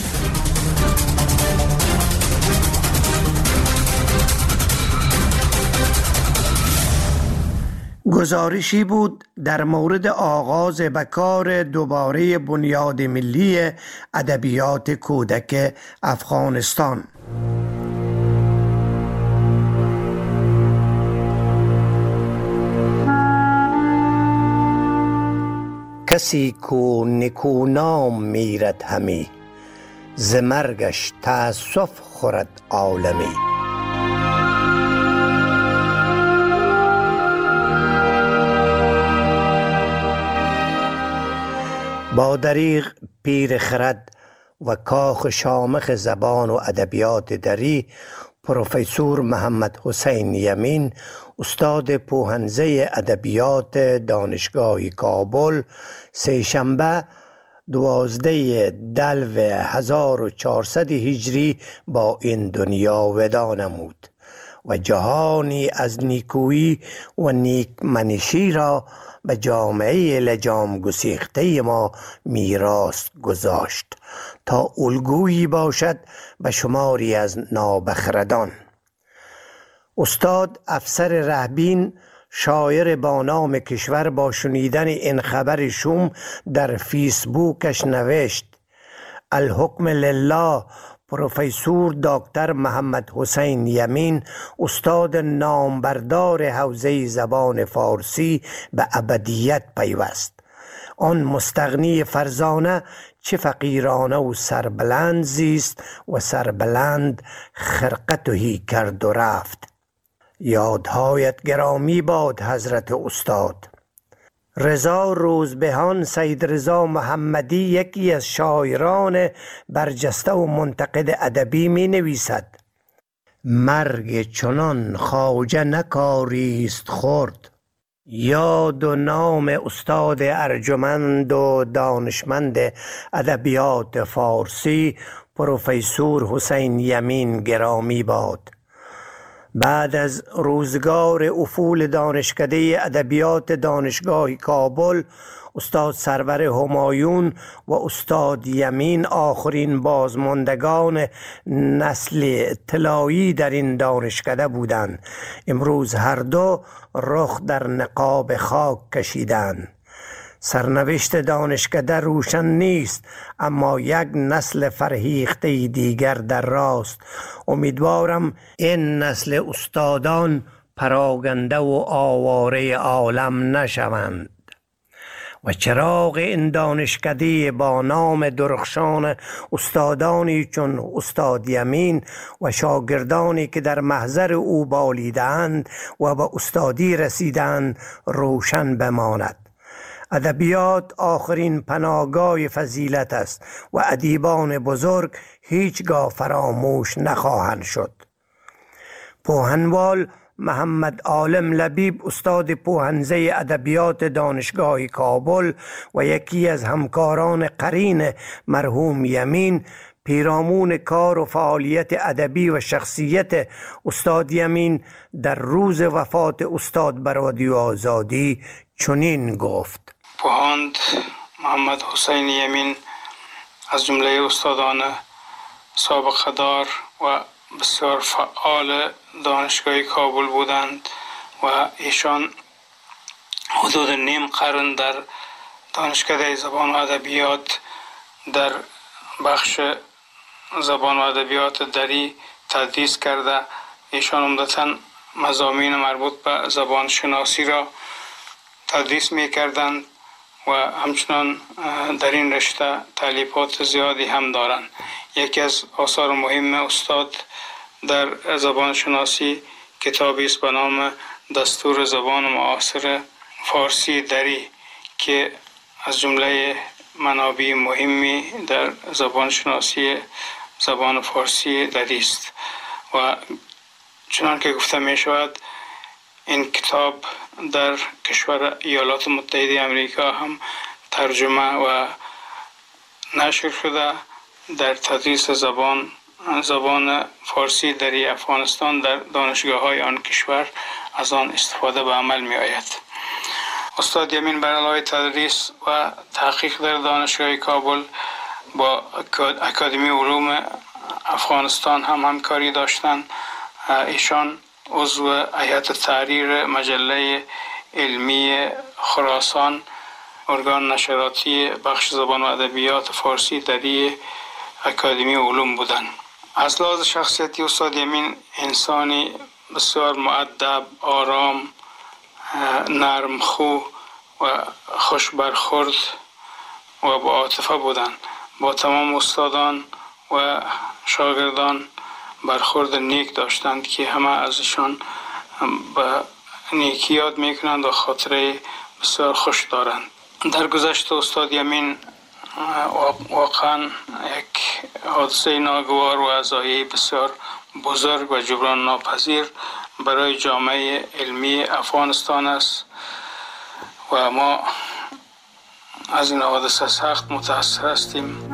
گزارشی بود در مورد آغاز به کار دوباره بنیاد ملی ادبیات کودک افغانستان. کسی کو نکو نام میرد همی، ز مرگش تأسف خورد عالمی. با دریغ پیر خرد و کاخ شامخ زبان و ادبیات دری پروفسور محمد حسین یمین، استاد پوهنزه ادبیات دانشگاه کابل، سه‌شنبه 12 دلو 1400 هجری با این دنیا وداع نمود و جهانی از نیکویی و نیکمنشی را به جامعه لجام گسیخته ما میراث گذاشت تا الگویی باشد به شماری از نابخردان. استاد افسر رهبین شاعر با نام کشور با شنیدن این خبر شوم در فیسبوکش نوشت: الحکم لله. پروفسور دکتر محمد حسین یمین، استاد نامبردار حوزه زبان فارسی، به ابدیت پیوست. آن مستغنی فرزانه چه فقیرانه و سربلند زیست و سربلند خرقه تهی کرد و رفت. یادهایت گرامی باد حضرت استاد. رضا روزبهان سید رضا محمدی، یکی از شاعران برجسته و منتقد ادبی، می نویسد: مرگ چنان خواجه نکاریست خرد. یاد و نام استاد ارجمند و دانشمند ادبیات فارسی پروفسور حسین یمین گرامی باد. بعد از روزگار افول دانشکده ادبیات دانشگاه کابل، استاد سرور همایون و استاد یمین آخرین بازماندگان نسل اطلاعی در این دانشکده بودند. امروز هر دو رخ در نقاب خاک کشیدند. سرنوشت دانشکده روشن نیست، اما یک نسل فرهیخته دیگر در راست. امیدوارم این نسل استادان پراگنده و آواره عالم نشوند و چراغ این دانشکده با نام درخشان استادانی چون استاد یمین و شاگردانی که در محضر او بالیدند و به استادی رسیدند روشن بماند. ادبیات آخرین پناهگاه فضیلت است و ادیبان بزرگ هیچگاه فراموش نخواهند شد. پوهنوال محمد عالم لبیب، استاد پوهنزه ادبیات دانشگاه کابل و یکی از همکاران قرین مرحوم یمین، پیرامون کار و فعالیت ادبی و شخصیت استاد یمین، در روز وفات استاد بر رادیو آزادی چنین گفت:
پوهاند محمد حسین یمین از جمله استادان سابقه دار و بسیار فعال دانشگاه کابل بودند و ایشان حدود نیم قرن در دانشکده زبان و ادبیات در بخش زبان و ادبیات دری تدریس کرده. ایشان عمدتاً مضامین مربوط به زبان شناسی را تدریس می کردند و همچنان در این رشته تالیفات زیادی هم دارند. یکی از آثار مهم استاد در زبان شناسی کتابی است به نام دستور زبان معاصر فارسی دری که از جمله منابع مهمی در زبان شناسی زبان فارسی دری است و چنان که گفته می شود این کتاب در کشور ایالات متحده امریکا هم ترجمه و نشر شده. در تدریس زبان فارسی در افغانستان در دانشگاه های آن کشور از آن استفاده به عمل می آید. استاد یمین بر علاوه تدریس و تحقیق در دانشگاه کابل با اکادمی علوم افغانستان هم همکاری داشتند. ایشان عضو هیئت تحریر مجله علمی خراسان، ارگان نشراتی بخش زبان و ادبیات فارسی دری اکادمی علوم بودند. از لحاظ شخصیتی استاد یمین انسانی بسیار مؤدب، آرام، نرم خو و خوش برخورد و با عاطفه بودند. با تمام استادان و شاگردان برخورد نیک داشتند که همه ازشان به نیکی یاد میکنند و خاطره بسیار خوش دارند. در گذشته استاد یمین واقعا یک حادثه ناگوار و ضایعه بسیار بزرگ و جبران ناپذیر برای جامعه علمی افغانستان است و ما از این حادثه سخت متأثر هستیم.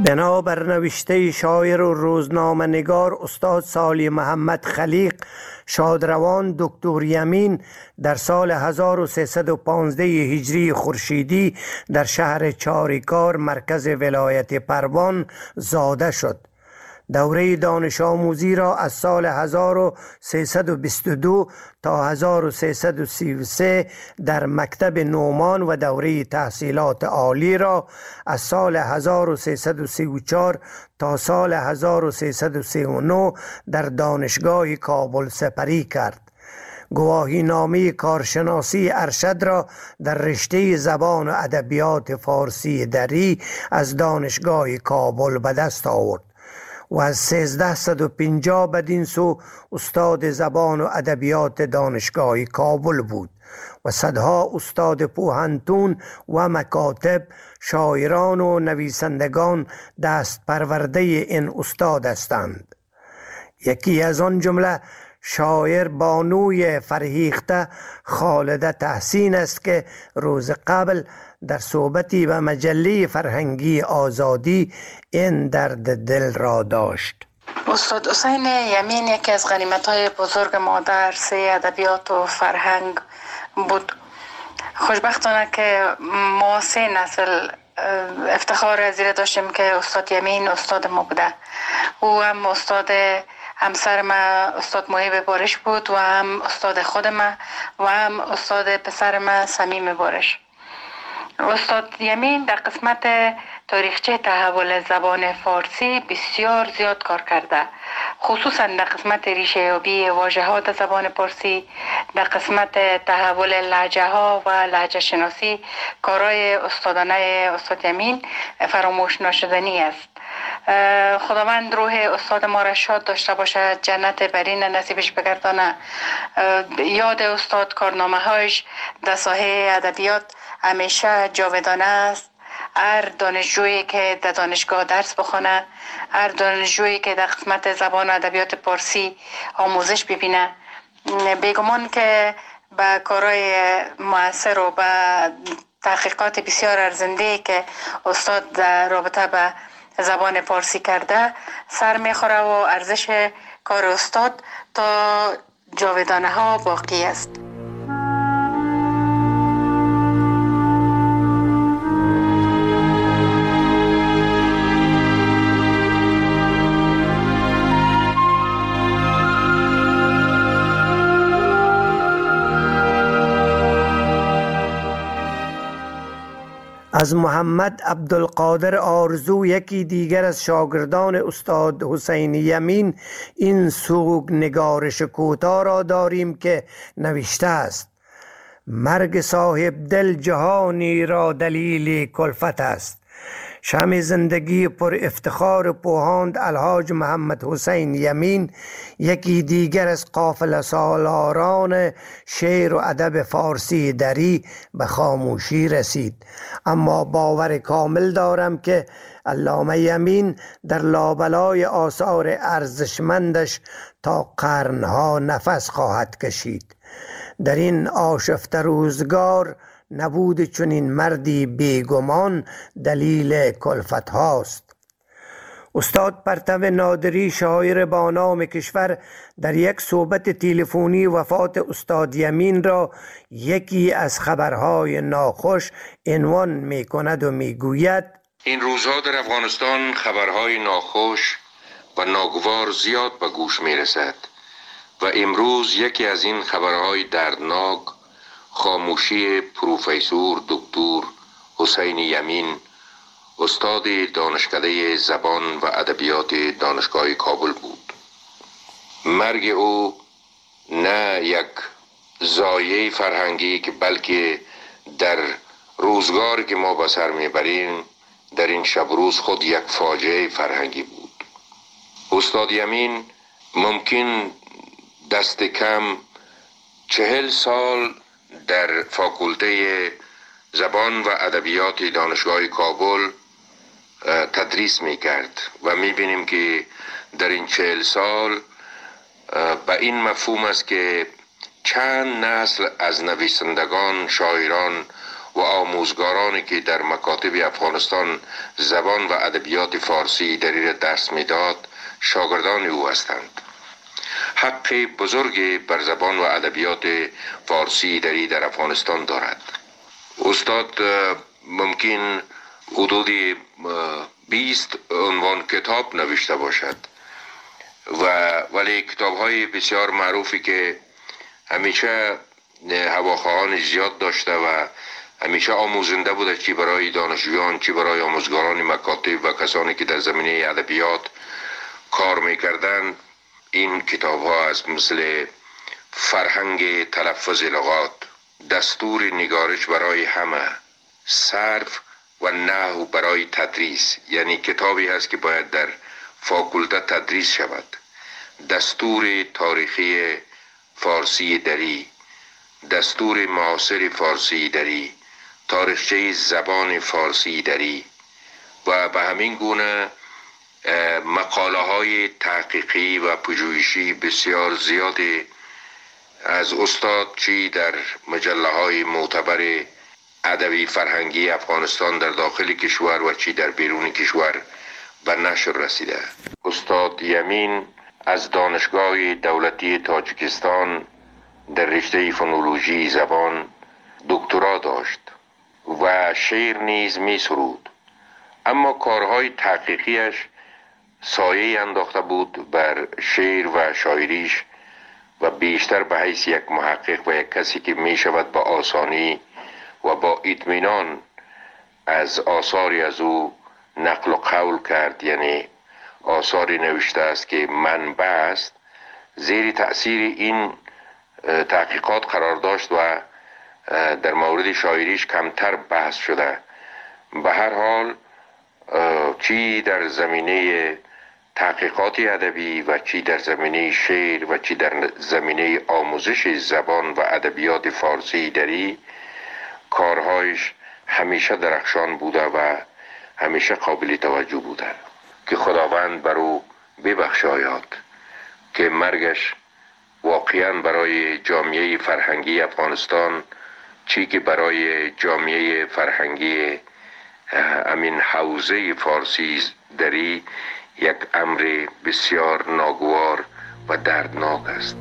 بنا بر نوشته شاعر و روزنامه نگار استاد صالح محمد خلیق، شادروان دکتر یمین در سال 1315 هجری خورشیدی در شهر چاریکار مرکز ولایت پروان زاده شد. دوره دانش آموزی را از سال 1322 تا 1333 در مکتب نومان و دوره تحصیلات عالی را از سال 1334 تا سال 1339 در دانشگاه کابل سپری کرد. گواهی نامه کارشناسی ارشد را در رشته زبان و ادبیات فارسی دری از دانشگاه کابل به دست آورد و از 1350 بدین سو استاد زبان و ادبیات دانشگاه کابل بود و صدها استاد پوهنتون و مکاتب، شاعران و نویسندگان دست پرورده این استاد هستند. یکی از آن جمله شاعر بانوی فرهیخته خالده تحسین است که روز قبل در صحبتی به مجله فرهنگی آزادی این درد دل را داشت.
استاد حسین یمین یکی از غنیمت‌های بزرگ ما در عرصه ادبیات و فرهنگ بود. خوشبختانه که ما 3 نسل افتخار زیر داشتیم که استاد یمین استاد ما بوده. او هم استاد همسر ما استاد محیب بارش بود و هم استاد خود ما و هم استاد پسر ما صمیم بارش. استاد یمین در قسمت تاریخچه تحول زبان فارسی بسیار زیاد کار کرده، خصوصا در قسمت ریشه یابی واژه‌ها زبان فارسی، در قسمت تحول لهجه ها و لهجه شناسی. کارهای استادانه استاد یمین فراموش ناشدنی است. خداوند روح استاد ما را شاد داشته باشه، جنت برین نصیبش بگردانه. یاد استاد، کارنامه هایش در ساحه ادبیات همیشه جاودانه است. هر دانشجویی که در دانشگاه درس بخونه، هر دانشجویی که در قسمت زبان و ادبیات فارسی آموزش ببینه، بیگمان که با کارهای مؤثر و با تحقیقات بسیار ارزنده که استاد در رابطه به زبان فارسی کرده سر میخوره و ارزش کار استاد تا جاودانه ها باقی است.
از محمد عبدالقادر آرزو، یکی دیگر از شاگردان استاد حسین یمین، این سوگ نگارش کوتاه را داریم که نوشته است: مرگ صاحب دل جهانی را دلیل کلفت است. شمع زندگی پر افتخار پوهاند الحاج محمد حسین یمین، یکی دیگر از قافله سالاران شعر و ادب فارسی دری، به خاموشی رسید. اما باور کامل دارم که علامه یمین در لابلای آثار ارزشمندش تا قرنها نفس خواهد کشید. در این آشفته روزگار نبود چنین مردی بیگمان دلیل کلفت هاست. استاد پرتو نادری، شاعر با نام کشور، در یک صحبت تلفنی وفات استاد یمین را یکی از خبرهای ناخوش عنوان می کند و می گوید:
این روزها در افغانستان خبرهای ناخوش و ناگوار زیاد به گوش می رسد و امروز یکی از این خبرهای دردناک خاموشی پروفسور دکتر حسین یمین، استاد دانشکده زبان و ادبیات دانشگاه کابل بود. مرگ او نه یک ضایعه فرهنگی که بلکه در روزگاری که ما به سر میبریم در این شب روز خود یک فاجعه فرهنگی بود. استاد یمین ممکن دست کم 40 سال در فاکولته زبان و ادبیات دانشگاه کابل تدریس میکرد و میبینیم که در این 40 سال به این مفهوم است که چند نسل از نویسندگان، شاعران و آموزگارانی که در مکاتب افغانستان زبان و ادبیات فارسی دری را درس میداد شاگردان او هستند. حق بزرگی بر زبان و ادبیات فارسی دری در افغانستان دارد. استاد ممکن حدود 20 عنوان کتاب نوشته باشد ولی کتاب های بسیار معروفی که همیشه هواخواهان زیاد داشته و همیشه آموزنده بوده، چی برای دانشجویان چی برای آموزگاران مکاتب و کسانی که در زمینه ادبیات کار میکردند. این کتاب ها از مثل فرهنگ تلفظ لغات، دستور نگارش برای همه، صرف و نحو برای تدریس، یعنی کتابی هست که باید در فاکولته تدریس شود، دستور تاریخی فارسی دری، دستور معاصر فارسی دری، تاریخچه زبان فارسی دری و به همین گونه مقاله های تحقیقی و پژوهشی بسیار زیادی از استاد چی در مجله های معتبر ادبی فرهنگی افغانستان در داخل کشور و چی در بیرون کشور به نشر رسیده. استاد یمین از دانشگاه دولتی تاجیکستان در رشته فونولوژی زبان دکترا داشت و شعر نیز می سرود، اما کارهای تحقیقیش سایه انداخته بود بر شعر و شاعریش و بیشتر به حیث یک محقق و یک کسی که می شود با آسانی و با اطمینان از آثاری از او نقل و قول کرد، یعنی آثاری نوشته است که منبع است، زیر تأثیر این تحقیقات قرار داشت و در مورد شاعریش کمتر بحث شده. به هر حال چی در زمینه تحقیقات ادبی و چی در زمینه شعر و چی در زمینه آموزش زبان و ادبیات فارسی دری کارهایش همیشه درخشان بوده و همیشه قابل توجه بوده که خداوند بر او ببخشاید که مرگش واقعا برای جامعه فرهنگی افغانستان چی که برای جامعه فرهنگی امین حوزه فارسی دری یک امر بسیار ناگوار و دردناک است.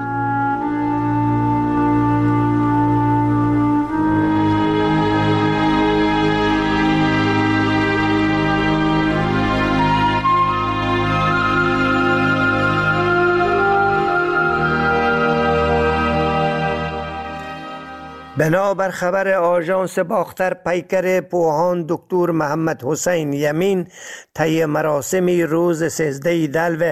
بنابر خبر آژانس باختر پیکر پوهان دکتر محمد حسین یمین طی مراسمی روز 13 دلو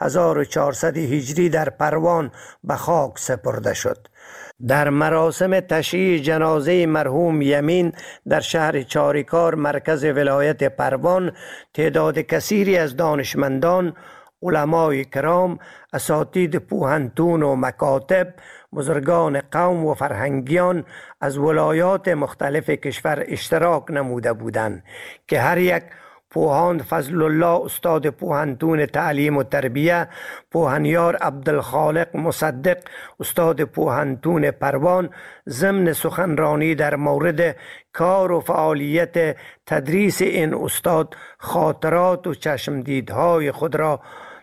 1400 هجری در پروان به خاک سپرده شد. در مراسم تشییع جنازه مرحوم یمین در شهر چاریکار مرکز ولایت پروان تعداد کثیری از دانشمندان، علمای کرام، اساتید پوهنتون و مکاتب، بزرگان قوم و فرهنگیان از ولایات مختلف کشور اشتراک نموده بودند که هر یک پوهان فضل الله استاد پوهنتون تعلیم و تربیه، پوهنیار عبدالخالق مصدق استاد پوهنتون پروان ضمن سخنرانی در مورد کار و فعالیت تدریس این استاد خاطرات و چشمدیدهای خود را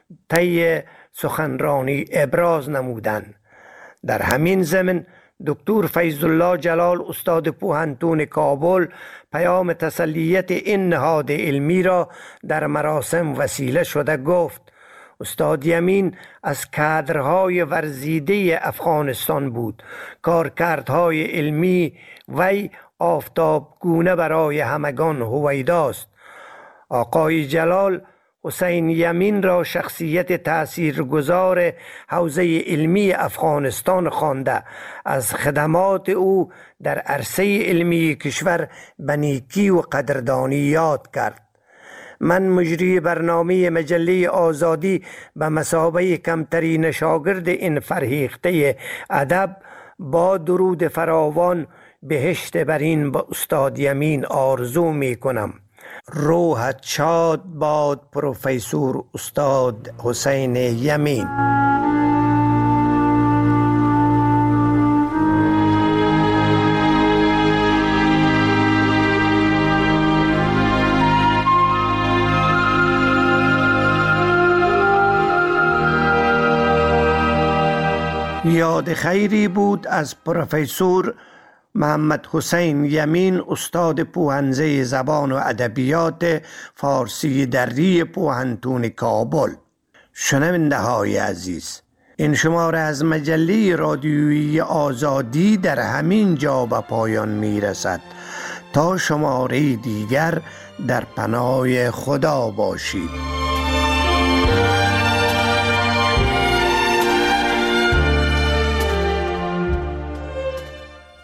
طی سخنرانی ابراز نمودند. در همین ضمن دکتر فیض الله جلال استاد پوهنتون کابل پیام تسلیت این نهاد علمی را در مراسم وسیله شده گفت: استاد یمین از کادرهای ورزیده افغانستان بود. کارکردهای علمی وی آفتابگونه برای همگان هویداست. آقای جلال حسین یمین را شخصیت تاثیرگذار حوزه علمی افغانستان خوانده از خدمات او در عرصه علمی کشور به نیکی و قدردانی یاد کرد. من مجری برنامه مجله آزادی به مثابه کمترین شاگرد این فرهیخته ادب با درود فراوان بهشت برین به استاد یمین آرزو می کنم. روحت شاد باد پروفسور استاد حسین یمین. یاد خیری بود از پروفسور محمد حسین یمین، استاد پوهنزه زبان و ادبیات فارسی دری پوهنتون کابل. شنونده های عزیز، این شماره از مجله رادیویی آزادی در همین جا به پایان می رسد. تا شماره دیگر در پناه خدا باشید.